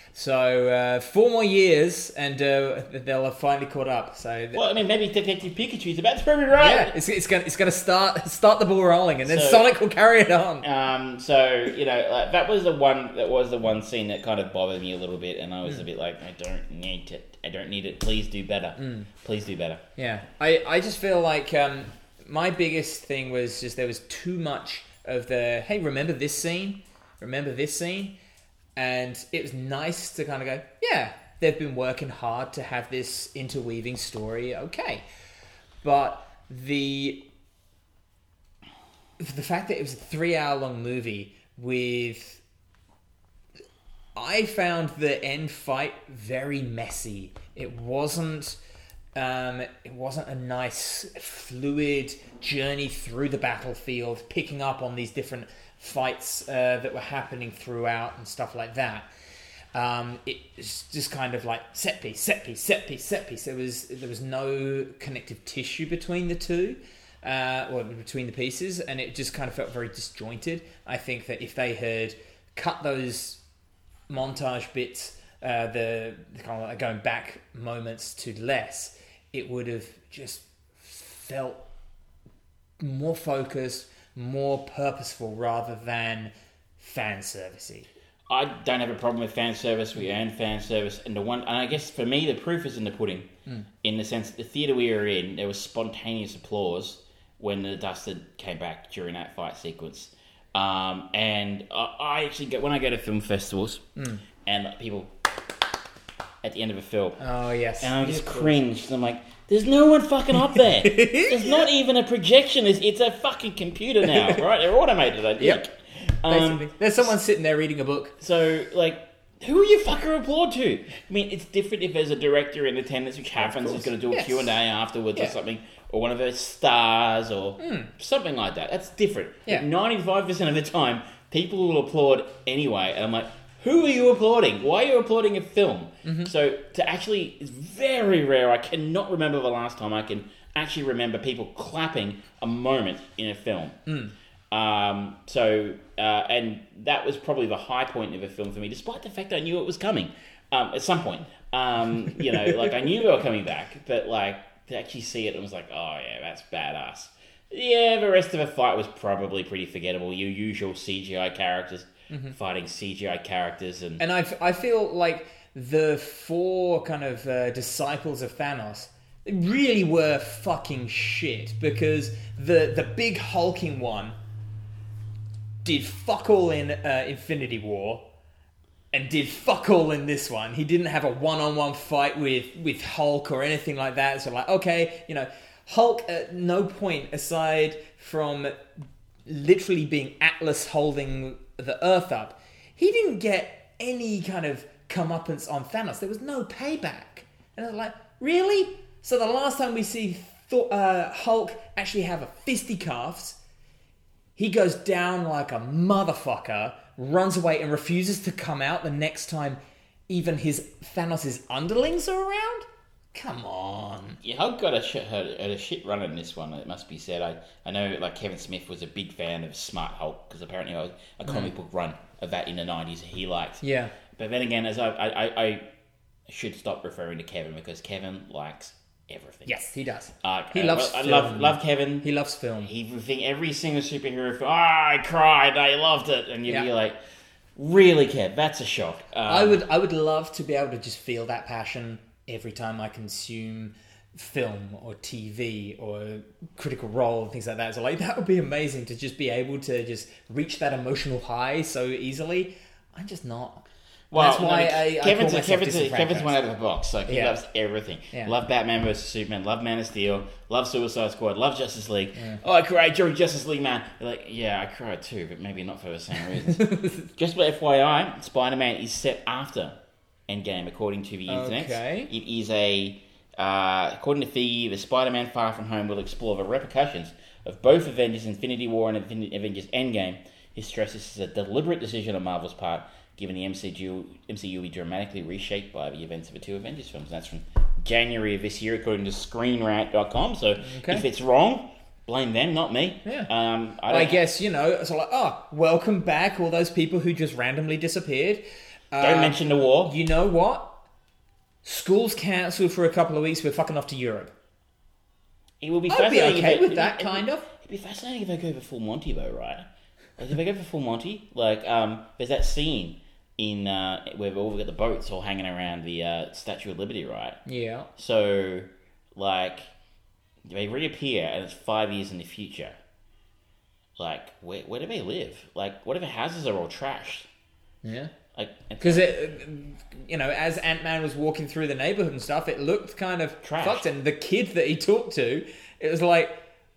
So, uh, four more years, and uh, they'll have finally caught up. So, th- well, I mean, maybe Detective Pikachu's about to prove me right. Yeah, it's, it's going it's to start start the ball rolling, and then so, Sonic will carry it on. Um, so, you know, like, that was the one that was the one scene that kind of bothered me a little bit, and I was mm. a bit like, I don't need it. I don't need it. Please do better. Mm. Please do better. Yeah, I, I just feel like um, my biggest thing was just there was too much of the, hey, remember this scene? Remember this scene? And it was nice to kind of go, yeah, they've been working hard to have this interweaving story, okay. But the the fact that it was a three-hour-long movie with... I found the end fight very messy. It wasn't... Um, it wasn't a nice, fluid journey through the battlefield, picking up on these different fights uh, that were happening throughout and stuff like that. Um, it's just kind of like set piece, set piece, set piece, set piece. There was there was no connective tissue between the two, uh, or between the pieces, and it just kind of felt very disjointed. I think that if they had cut those montage bits, uh, the, the kind of like going back moments to less, it would have just felt more focused, more purposeful, rather than fan servicey. I don't have a problem with fan service. We earn fan service, and the one, and I guess for me, the proof is in the pudding. Mm. In the sense that the theater we were in, there was spontaneous applause when the Dusted came back during that fight sequence. Um, and I, I actually go when I go to film festivals, mm. and people at the end of a film. Oh yes, and I just cringe. I'm like, there's no one fucking up there. There's not even a projection. It's, it's a fucking computer now, right? They're automated, I think. Yep. Um, Basically. There's someone sitting there reading a book. So, like, who are you fucker applaud to? I mean, it's different if there's a director in attendance, which happens, who's going to do a yes. Q and A afterwards yeah. or something, or one of those stars or mm. something like that. That's different. Yeah. But ninety-five percent of the time, people will applaud anyway. And I'm like, who are you applauding? Why are you applauding a film? Mm-hmm. So, to actually, it's very rare. I cannot remember the last time I can actually remember people clapping a moment in a film. Mm. Um, so, uh, and that was probably the high point of a film for me, despite the fact that I knew it was coming, um, at some point. Um, you know, like, I knew they were coming back, but, like, to actually see it, I was like, oh, yeah, that's badass. Yeah, the rest of the fight was probably pretty forgettable. Your usual C G I characters mm-hmm. fighting C G I characters. And and I, I feel like the four kind of uh, disciples of Thanos really were fucking shit, because the the big hulking one did fuck all in uh, Infinity War and did fuck all in this one. He didn't have a one-on-one fight with, with Hulk or anything like that. So like, okay, you know, Hulk at no point, aside from literally being Atlas holding the Earth up, he didn't get any kind of comeuppance on Thanos. There was no payback. And I was like, really? So the last time we see Thor, uh, Hulk actually have a fisticuffs, he goes down like a motherfucker, runs away and refuses to come out the next time even his Thanos' underlings are around? Come on. Yeah, Hulk got a shit, had a shit run in this one, it must be said. I, I know like Kevin Smith was a big fan of Smart Hulk, because apparently a, a comic mm. book run of that in the nineties he liked. Yeah. But then again, as I, I, I should stop referring to Kevin, because Kevin likes everything. Yes, he does. Uh, he loves I, I film. love, love Kevin. He loves film. He think every single superhero film, oh, I cried, I loved it. And you'd yeah. be like, really, Kev? That's a shock. Um, I would I would love to be able to just feel that passion every time I consume film or T V or Critical Role and things like that. So like, that would be amazing to just be able to just reach that emotional high so easily. I'm just not. Well, that's why no, I, Kevin's, I a, Kevin's, a, Kevin's one out of the box. Like, he yeah. loves everything. Yeah. Love Batman versus Superman. Love Man of Steel. Love Suicide Squad. Love Justice League. Yeah. Oh, I cried during Justice League, man. You're like, yeah, I cried too, but maybe not for the same reasons. Just for F Y I, Spider-Man is set after Endgame, according to the internet. Okay. It is a... Uh, according to Feige, the Spider-Man Far From Home will explore the repercussions of both Avengers Infinity War and Avengers Endgame. He stresses this is a deliberate decision on Marvel's part, given the M C U, M C U will be dramatically reshaped by the events of the two Avengers films. That's from January of this year, according to Screen Rant dot com. So okay. if it's wrong, blame them, not me. Yeah. Um, I, I guess, you know, it's like, oh, welcome back, all those people who just randomly disappeared. Don't um, mention the war. You know what? School's cancelled for a couple of weeks. We're fucking off to Europe. It will be I'd be fascinating. okay if it, with that, it, kind it, of. It'd be fascinating if they go for full Monty, though, right? Like, if they go for full Monty, like, um, there's that scene in uh, where we've all got the boats all hanging around the uh, Statue of Liberty, right? Yeah. So, like, they reappear and it's five years in the future. Like, where where do they live? Like, what if the houses are all trashed? Yeah. Like, because it, you know, as Ant-Man was walking through the neighborhood and stuff, it looked kind of Trashed. fucked. And the kid that he talked to, it was like,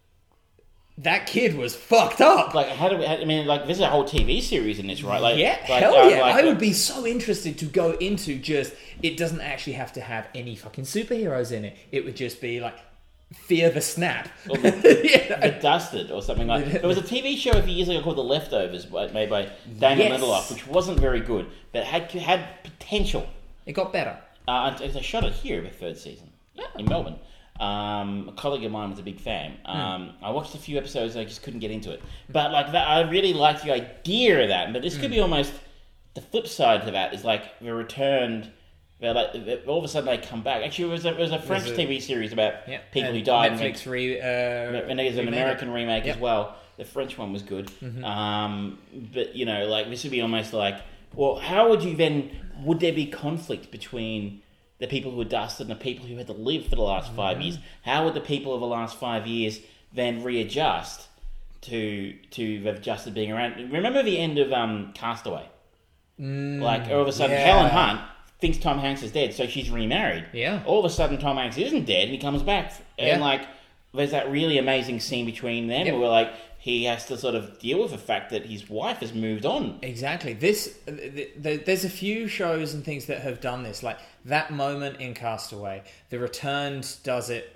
that kid was fucked up. Like, how do we? I mean, like, there's a whole T V series in this, right? Like, yeah, like, hell uh, yeah. like, I would be so interested to go into just, it doesn't actually have to have any fucking superheroes in it. It would just be like, Fear the Snap. Or the, the Dusted or something like that. There was a T V show a few years ago called The Leftovers, made by Damon Yes. Lindelof, which wasn't very good, but had had potential. It got better. Uh, and they shot it here, the third season, in Melbourne. Um, a colleague of mine was a big fan. Um, I watched a few episodes, and I just couldn't get into it. But like that, I really liked the idea of that. But this could be almost the flip side to that. Is like the returned. They're like, they're, all of a sudden they come back. Actually, it was a, it was a French a, T V series about yep, people who died. Netflix re, uh, and there's an American remake yep. as well. The French one was good. Mm-hmm. Um, but, you know, like, this would be almost like, well, how would you then, would there be conflict between the people who were dusted and the people who had to live for the last five mm-hmm. years? How would the people of the last five years then readjust to to the Dusted being around? Remember the end of um, Castaway? Mm, like, all of a sudden, yeah. Helen Hunt thinks Tom Hanks is dead, so she's remarried. Yeah. All of a sudden, Tom Hanks isn't dead, and he comes back. And, yeah. like, there's that really amazing scene between them yep. where, like, he has to sort of deal with the fact that his wife has moved on. Exactly. This, th- th- there's a few shows and things that have done this. Like, that moment in Castaway. The Returned does it.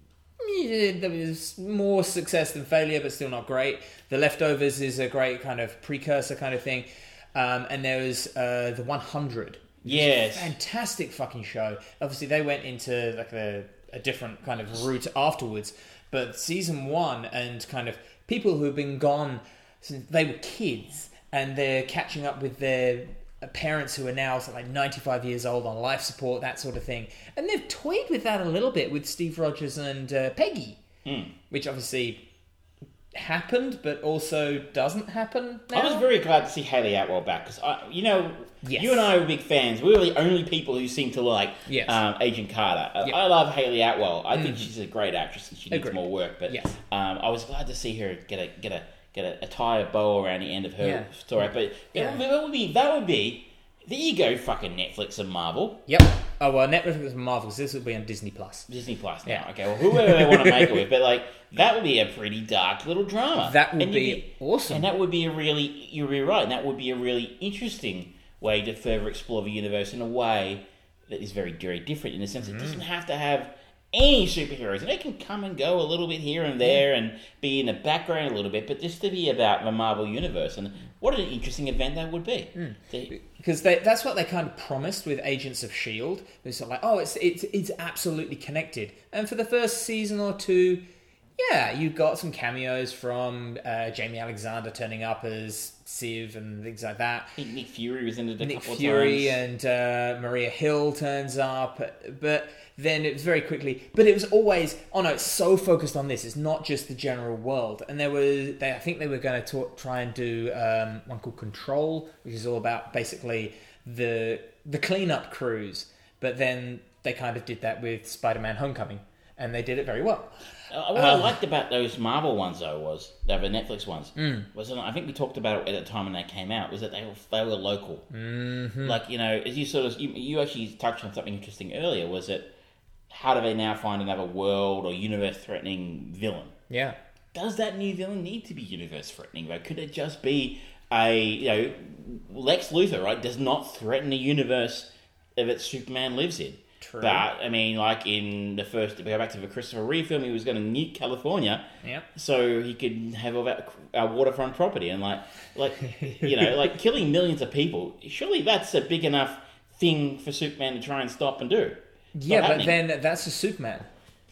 Yeah, there was more success than failure, but still not great. The Leftovers is a great kind of precursor kind of thing. Um, and there was uh, The one hundred. Yes. Fantastic fucking show. Obviously, they went into like a, a different kind of route afterwards. But season one and kind of people who have been gone since they were kids and they're catching up with their parents who are now sort of like ninety-five years old on life support, that sort of thing. And they've toyed with that a little bit with Steve Rogers and uh, Peggy, mm. which obviously happened, but also doesn't happen now. I was very glad to see Hayley Atwell back because, you know, Yes. you and I were big fans. We were the only people who seem to like Yes. um, Agent Carter. Uh, Yep. I love Hayley Atwell. I think Mhm. she's a great actress and she needs Agreed. more work. But Yes. um, I was glad to see her get a get a get a, a tie a bow around the end of her Yeah. story. But Yeah. that, would, that would be that would be there you go, fucking Netflix and Marvel. Yep. Oh well, Netflix and Marvel. This will be on Disney Plus. Disney Plus now. Yeah. Okay, well, whoever they want to make it with, but like that would be a pretty dark little drama. That would And you'd be awesome. and that would be a really you're really right. And that would be a really interesting way to further explore the universe in a way that is very very different. In the sense, it doesn't have to have any superheroes, and they can come and go a little bit here and there and be in the background a little bit, but just to be about the Marvel universe. And what an interesting event that would be. The- Because they, that's what they kind of promised with Agents of S H I E L D. It's sort of like, oh, it's it's it's absolutely connected. And for the first season or two, yeah, you got some cameos from uh, Jamie Alexander turning up as Civ and things like that. I think Nick Fury was in it a Nick couple Fury of times. and uh, Maria Hill turns up, but then it was very quickly. But it was always, oh no, it's so focused on this. It's not just the general world. And there was, they, I think they were going to try and do um, one called Control, which is all about basically the the cleanup crews. But then they kind of did that with Spider-Man: Homecoming, and they did it very well. Uh, what I Um, liked about those Marvel ones, though, was they were Netflix ones. Mm. Was that, I think we talked about it at the time when they came out. Was that they were they were local. Mm-hmm. Like you know, as you sort of you, you actually touched on something interesting earlier. Was it how do they now find another world or universe threatening villain? Yeah. Does that new villain need to be universe threatening? Though, could it just be a you know Lex Luthor? Right, does not threaten the universe that Superman lives in. True. But I mean, like in the first, if we go back to the Christopher Reeve film, he was going to nuke California, Yep. so he could have all that uh, waterfront property and like, like you know, like killing millions of people. Surely that's a big enough thing for Superman to try and stop and do. It's Yeah, not but happening. then that's a Superman.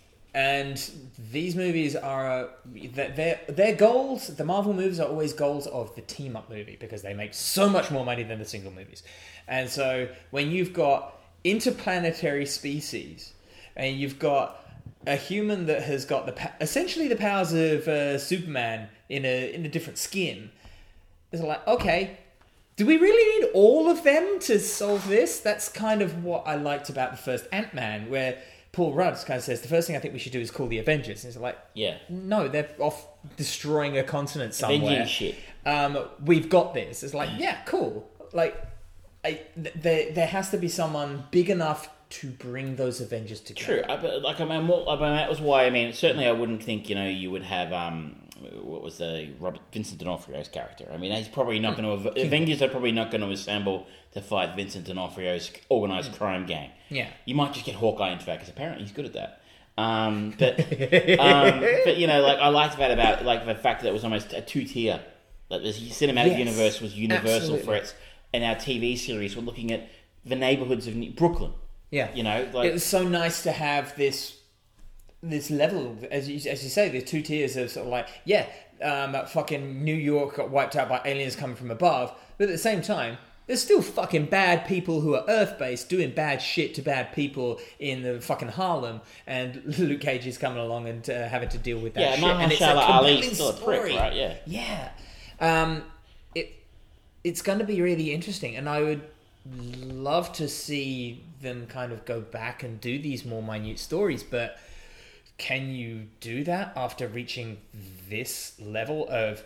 And these movies are their their goals. The Marvel movies are always goals of the team up movie because they make so much more money than the single movies. And so when you've got interplanetary species and you've got a human that has got the pa- essentially the powers of uh, Superman in a in a different skin, it's like, okay, do we really need all of them to solve this? That's kind of what I liked about the first Ant-Man, where Paul Rudd kind of says, the first thing I think we should do is call the Avengers. And it's like, yeah, no, they're off destroying a continent somewhere. Avenging shit. Um, we've got this. It's like, yeah, cool. Like, I, th- there, there has to be someone big enough to bring those Avengers together. True. I, but, like I mean, what, I mean, that was why. I mean, certainly, I wouldn't think you know you would have um, what was the Robert Vincent D'Onofrio's character. I mean, he's probably not going to. Avengers are probably not going to assemble to fight Vincent D'Onofrio's organized crime gang. Yeah. You might just get Hawkeye into that because apparently he's good at that. Um, but um, but you know, like I liked that about like the fact that it was almost a two tier. Like the cinematic Yes, universe was universal absolutely. threats, and our T V series were looking at the neighborhoods of New- Brooklyn. Yeah. You know, like It was so nice to have this this level, as you, as you say, there's two tiers of sort of like, yeah, um, fucking New York got wiped out by aliens coming from above, but at the same time, there's still fucking bad people who are Earth-based doing bad shit to bad people in the fucking Harlem, and Luke Cage is coming along and uh, having to deal with that Yeah, shit. Mahershala And it's a Ali's compelling still a prick, story. right? Yeah. Yeah. Um, it it's going to be really interesting, and I would love to see them kind of go back and do these more minute stories, but can you do that after reaching this level of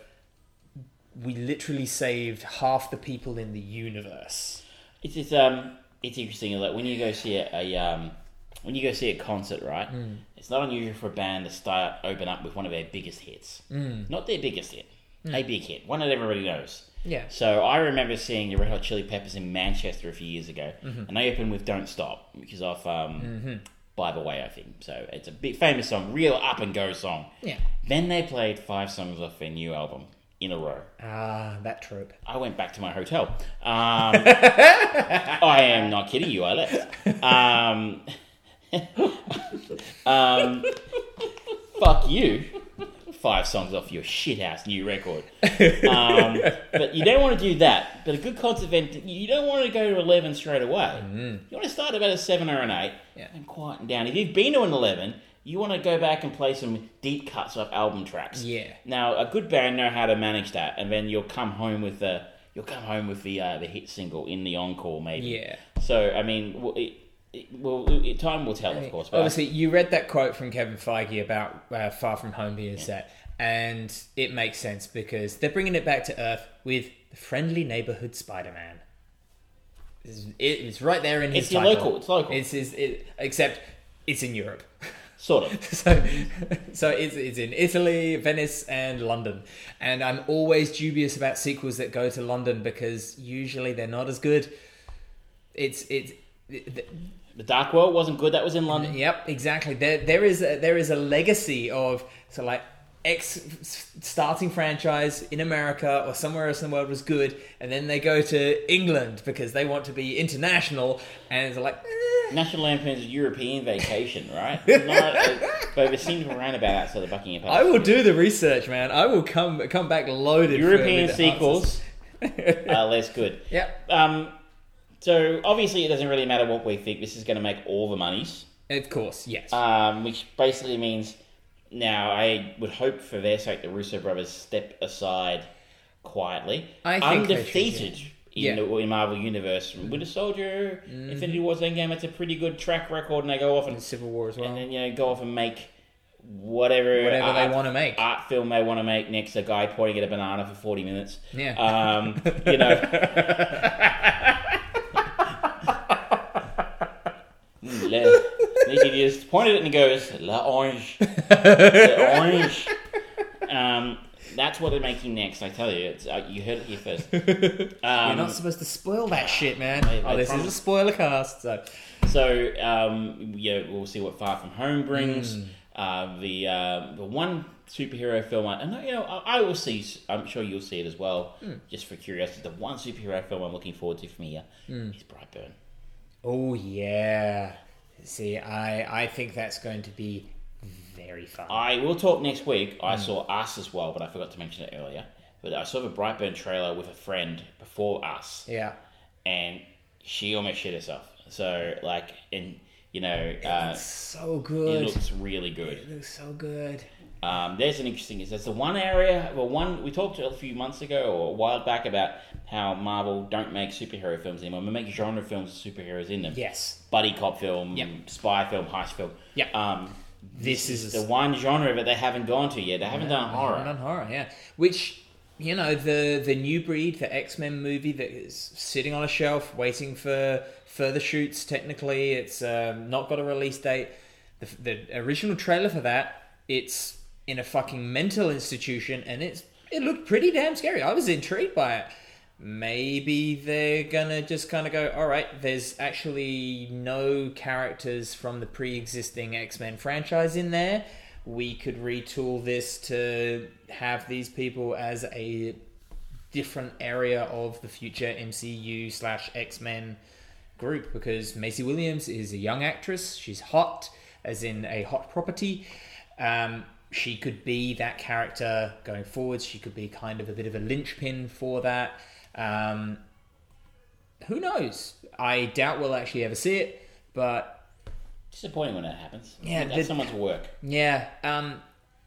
we literally saved half the people in the universe? It's it's um it's interesting. Like when you go see a, a um when you go see a concert, right? Mm. It's not unusual for a band to start open up with one of their biggest hits. Mm. Not their biggest hit, a big hit, one that everybody knows. Yeah. So I remember seeing the Red Hot Chili Peppers in Manchester a few years ago, Mm-hmm. and they opened with "Don't Stop," which is off um, Mm-hmm. "By the Way," I think. So it's a big famous song, real up and go song. Yeah. Then they played five songs off their new album in a row. Ah, that trope. I went back to my hotel. Um, I am not kidding you. I left. Um, um, fuck you. Five songs off your shithouse new record. Um, but you don't want to do that. But a good concert event, you don't want to go to eleven straight away. Mm. You want to start about a seven or an eight Yeah. and quieten down. If you've been to an eleven, you want to go back and play some deep cuts off album tracks. Yeah. Now, a good band know how to manage that, and then you'll come home with the you'll come home with the uh, the hit single in the encore, maybe. Yeah. So, I mean, well, it, it, well it, time will tell, of course. But Obviously, you read that quote from Kevin Feige about uh, Far From Home being set, and it makes sense because they're bringing it back to Earth with the friendly neighborhood Spider-Man. It's, it's right there in his It's your title. local. It's local. It's his, it, except it's in Europe. Sort of. So, so it's it's in Italy, Venice, and London. And I'm always dubious about sequels that go to London because usually they're not as good. It's it's. It, The Dark World wasn't good. That was in London. Yep, exactly. There there is a, there is a legacy of so like X starting franchise in America or somewhere else in the world was good, and then they go to England because they want to be international, and it's like. Eh. National Lampoon's European Vacation, right? Not a, but it seems roundabout outside the Buckingham Palace. I will do the research, man. I will come come back loaded. European with sequels are less good. Yep. Um, so obviously it doesn't really matter what we think. This is going to make all the monies. Of course, yes. Um, which basically means now I would hope for their sake the Russo brothers step aside quietly. I think they should, undefeated yeah. in Yeah. the in Marvel Universe. Winter Soldier, Mm-hmm. Infinity Wars, Endgame. It's a pretty good track record, and they go off and And Civil War as well. and then you know go off and make whatever Whatever art, they want to make. art film they want to make next. A guy pointing at a banana for forty minutes. Yeah. Um, you know. Mm, le- he just pointed at it and goes, La Orange. La Orange. Um, that's what they're making next, I tell you. It's, uh, you heard it here first. Um, You're not supposed to spoil that shit, man. I- I oh, this promise. is a spoiler cast, so So, um, yeah, we'll see what Far From Home brings. Mm. Uh, the uh, the one superhero film, I, and you know, I, I will see. I'm sure you'll see it as well. Mm. Just for curiosity, the one superhero film I'm looking forward to from here Mm. is Brightburn. oh yeah. See, I I think that's going to be very fun. I will talk next week. I Mm. saw Us as well, but I forgot to mention it earlier. But I saw the Brightburn trailer with a friend before Us, yeah. and she almost shit herself. So, like, and you know, uh, It's so it good. looks really good. It looks so good. Um, there's an interesting. Is there's the one area, well, one we talked a few months ago or a while back about how Marvel don't make superhero films anymore. We make genre films with superheroes in them. Yes. Buddy cop film, Yep. spy film, heist film. Yep. Um, This this, is is the one genre that they haven't gone to yet. They haven't done horror. Haven't done horror, yeah. Which, you know, the the New Breed, the X-Men movie that is sitting on a shelf waiting for further shoots. Technically, it's um, not got a release date. The, the original trailer for that, it's in a fucking mental institution, and it's it looked pretty damn scary. I was intrigued by it. Maybe they're gonna just kind of go, all right, there's actually no characters from the pre-existing X-Men franchise in there. We could retool this to have these people as a different area of the future M C U slash X-Men group, because Maisie Williams is a young actress. She's hot, as in a hot property. Um, she could be that character going forwards. She could be kind of a bit of a linchpin for that. Um, who knows? I doubt we'll actually ever see it, but Disappointing when that happens. Yeah, that's the- someone's work. yeah, um,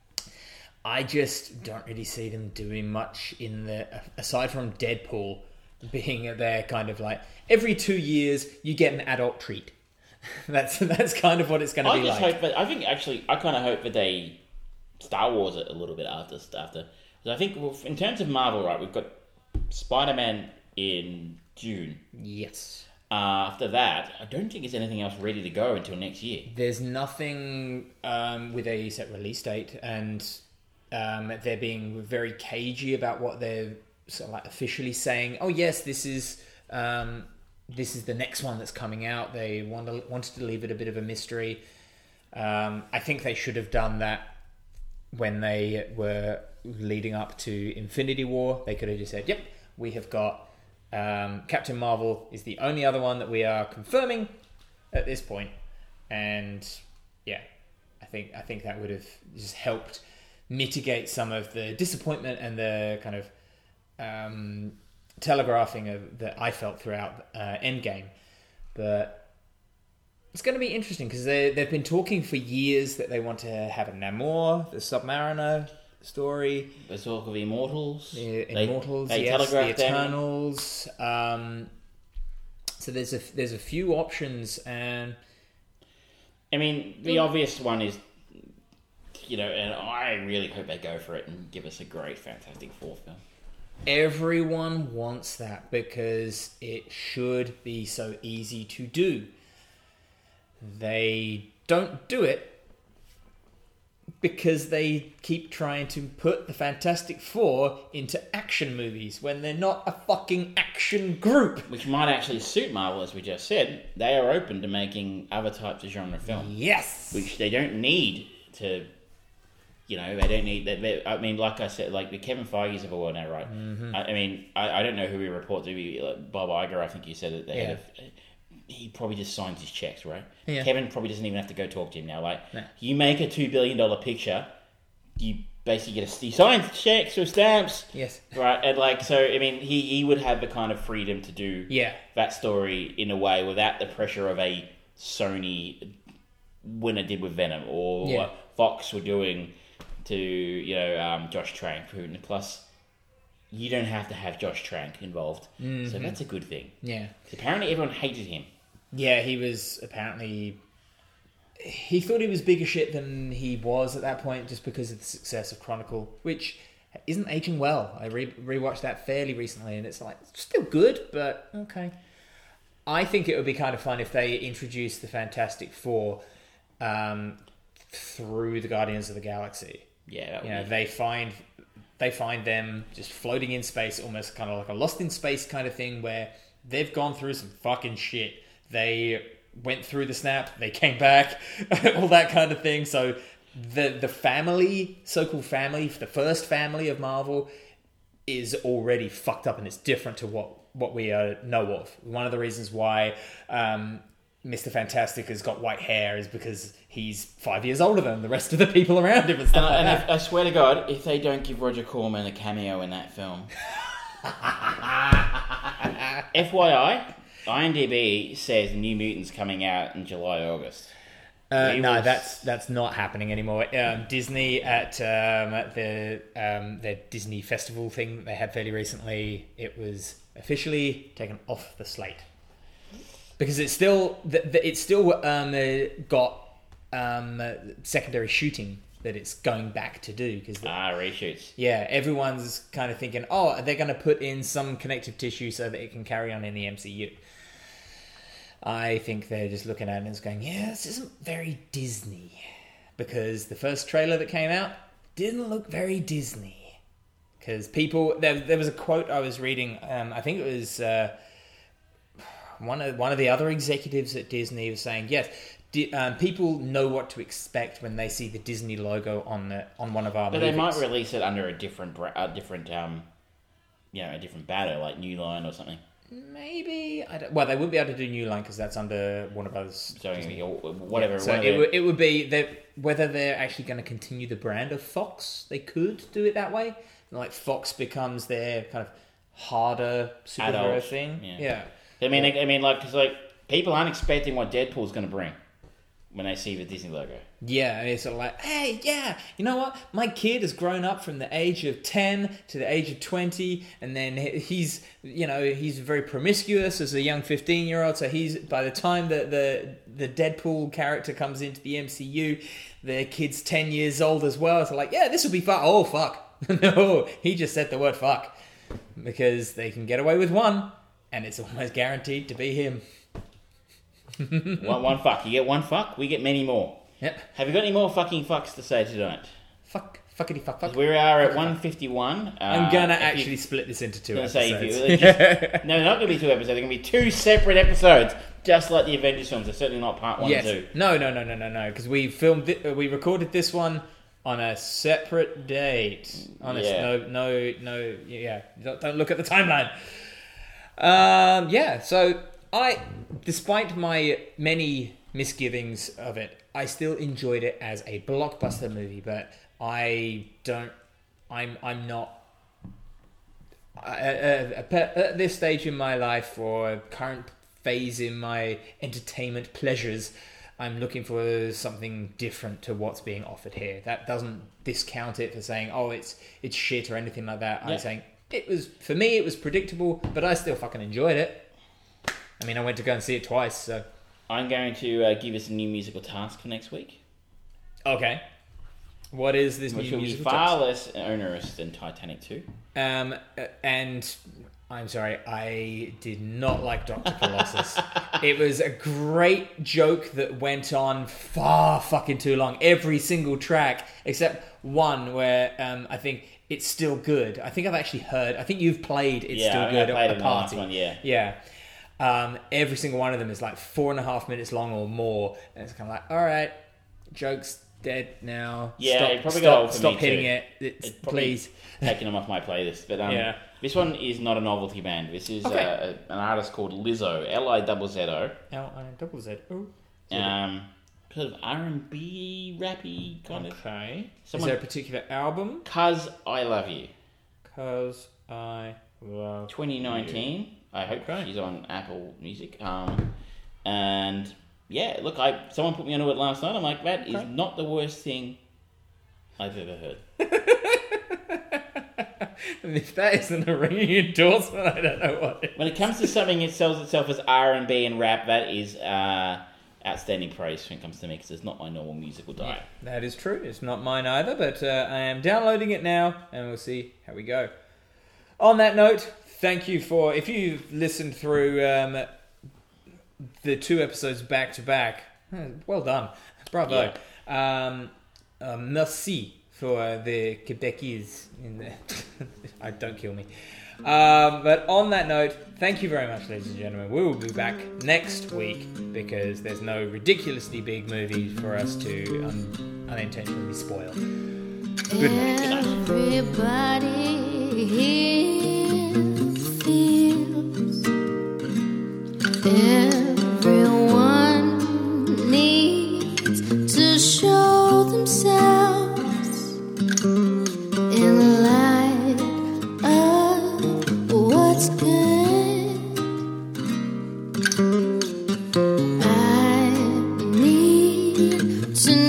I just don't really see them doing much in the aside from Deadpool being their kind of like every two years you get an adult treat. that's that's kind of what it's going to I be just like. hope that I think actually I kind of hope that they Star Wars it a little bit after after. 'Cause I think well, in terms of Marvel, right, we've got Spider-Man in June. Yes. Uh, after that, I don't think there's anything else ready to go until next year. There's nothing um, with a set release date, and um, they're being very cagey about what they're sort of like officially saying. Oh yes, this is um, this is the next one that's coming out. They want to, wanted to leave it a bit of a mystery. Um, I think they should have done that when they were leading up to Infinity War. They could have just said, "Yep, we have got." Um, Captain Marvel is the only other one that we are confirming at this point, and yeah, I think I think that would have just helped mitigate some of the disappointment and the kind of um, telegraphing of that I felt throughout uh, Endgame. But it's going to be interesting because they they've been talking for years that they want to have a Namor, the Submariner story. There's talk of Immortals. The They- Immortals, they yes, the telegraphed them. Eternals. Um, so there's a there's a few options, and I mean, the obvious one is, you know, and I really hope they go for it and give us a great Fantastic Four film. everyone wants that because it should be so easy to do. They don't do it because they keep trying to put the Fantastic Four into action movies when they're not a fucking action group. Which might actually suit Marvel, as we just said. They are open to making other types of genre film. Yes! Which they don't need to, you know, they don't need... They, they, I mean, like I said, like the Kevin Feige's of a world now, right? Mm-hmm. I, I mean, I, I don't know who we report to. Be, like Bob Iger, I think you said that they Yeah. had a... He probably just signs his checks, right? Yeah. Kevin probably doesn't even have to go talk to him now. Like, No. you make a two billion dollars picture, you basically get a... He signs checks or stamps. Yes. Right, and like, so, I mean, he, he would have the kind of freedom to do Yeah. that story in a way without the pressure of a Sony when it did with Venom, or Yeah. what Fox were doing to, you know, um, Josh Trank. And plus, you don't have to have Josh Trank involved. Mm-hmm. So that's a good thing. Yeah. Apparently everyone hated him. Yeah, he was apparently... He thought he was bigger shit than he was at that point just because of the success of Chronicle, which isn't aging well. I re- rewatched that fairly recently and it's like, it's still good, but okay. I think it would be kind of fun if they introduced the Fantastic Four um, through the Guardians of the Galaxy. Yeah, that would You know, be... they find they find them just floating in space, almost kind of like a Lost in Space kind of thing, where they've gone through some fucking shit. They went through the snap, they came back, all that kind of thing. So the the family, so-called family, the first family of Marvel, is already fucked up, and it's different to what what we uh, know of. One of the reasons why um, Mister Fantastic has got white hair is because he's five years older than the rest of the people around him and stuff And, like and that. if, I swear to God, if they don't give Roger Corman a cameo in that film... F Y I, IMDb says New Mutants coming out in July, August. Uh, We no, will- that's that's not happening anymore. Um, Disney at, um, at the um, their Disney festival thing that they had fairly recently, it was officially taken off the slate because it's still the, the, it's still um, uh, got um, uh, secondary shooting that it's going back to do because Ah, reshoots. yeah, everyone's kind of thinking, oh, they're going to put in some connective tissue so that it can carry on in the M C U. I think they're just looking at it and it's going, yeah, this isn't very Disney. Because the first trailer that came out didn't look very Disney. Because people, there, there was a quote I was reading, um, I think it was uh, one of one of the other executives at Disney was saying, yes, di- um, people know what to expect when they see the Disney logo on the on one of our But movies. they might release it under a different, bra- a different, um, you know, a different banner, like New Line or something. Maybe I don't, well, they wouldn't be able to do New Line because that's under Warner Brothers. So or whatever. So one of it their- would, it would be that whether they're actually going to continue the brand of Fox, they could do it that way. Like Fox becomes their kind of harder superhero Adult, thing. yeah. Yeah. I mean, I mean, like, because like people aren't expecting what Deadpool's going to bring when they see the Disney logo. Yeah, and it's sort of like, hey, yeah, you know what? My kid has grown up from the age of ten to the age of twenty, and then he- he's, you know, he's very promiscuous as a young fifteen-year-old, so he's, by the time that the, the Deadpool character comes into the M C U, the kid's ten years old as well, so like, yeah, this will be fun. Oh, fuck. No, he just said the word fuck, because they can get away with one, and it's almost guaranteed to be him. one, one fuck. You get one fuck, we get many more. Yep. Have you got any more fucking fucks to say tonight? Fuck. Fuckity fuck fuck. We are at one fifty-one. Uh, I'm gonna if you- actually split this into two I was gonna say, if episodes. you, just, no, they're not going to be two episodes. They're going to be two separate episodes, just like the Avengers films. They're certainly not part one yes. and two. No, no, no, no, no, no. Because we filmed, it, uh, we recorded this one on a separate date. Honest, Yeah. no, no, no. Yeah, don't, don't look at the timeline. Um, yeah. So I, despite my many misgivings of it, I still enjoyed it as a blockbuster movie. But I don't. I'm. I'm not. I- uh, uh, at this stage in my life, or current phase in my entertainment pleasures, I'm looking for something different to what's being offered here. That doesn't discount it for saying, oh, it's it's shit or anything like that. Yeah. I'm saying it was, for me, it was predictable, but I still fucking enjoyed it. I mean, I went to go and see it twice, so. I'm going to uh, give us a new musical task for next week. Okay. What is this Which new will be musical far task? less onerous than Titanic two. Um, uh, and I'm sorry, I did not like Doctor Colossus. It was a great joke that went on far fucking too long. Every single track, except one where um, I think it's still good. I think I've actually heard, I think you've played It's Yeah, Still I think I Good played at it a in the last party. one, yeah. Yeah. Um, every single one of them is like four and a half minutes long or more. And it's kind of like, all right, joke's dead now. Yeah, stop, it probably stop, got old for stop me hitting too. it. It's, It's probably please. taking them off my playlist. But um, Yeah. this one is not a novelty band. This is Okay. uh, an artist called Lizzo, L I Z Z O. L I double Z. Oh. Um, sort of R and B, rappy kind of. Okay. Someone- Is there a particular album? Cuz I Love You. Cause I love twenty nineteen. I hope Okay. she's on Apple Music. Um, and yeah, look, I someone put me onto it last night. I'm like, that Okay. is not the worst thing I've ever heard. And if that isn't a ringing endorsement, I don't know what. It is. When it comes to something that sells itself as R and B and rap, that is uh, outstanding praise when it comes to me, because it's not my normal musical diet. That is true. It's not mine either, but uh, I am downloading it now, and we'll see how we go. On that note, thank you for if you've listened through um, the two episodes back to back. Well done, bravo. Um, uh, merci for the Quebecese in there. I don't kill me. Um, but on that note, thank you very much, ladies and gentlemen. We will be back next week because there's no ridiculously big movie for us to um, unintentionally spoil. Good night. Everybody here feels. Everyone needs to show themselves in the light of what's good. I need to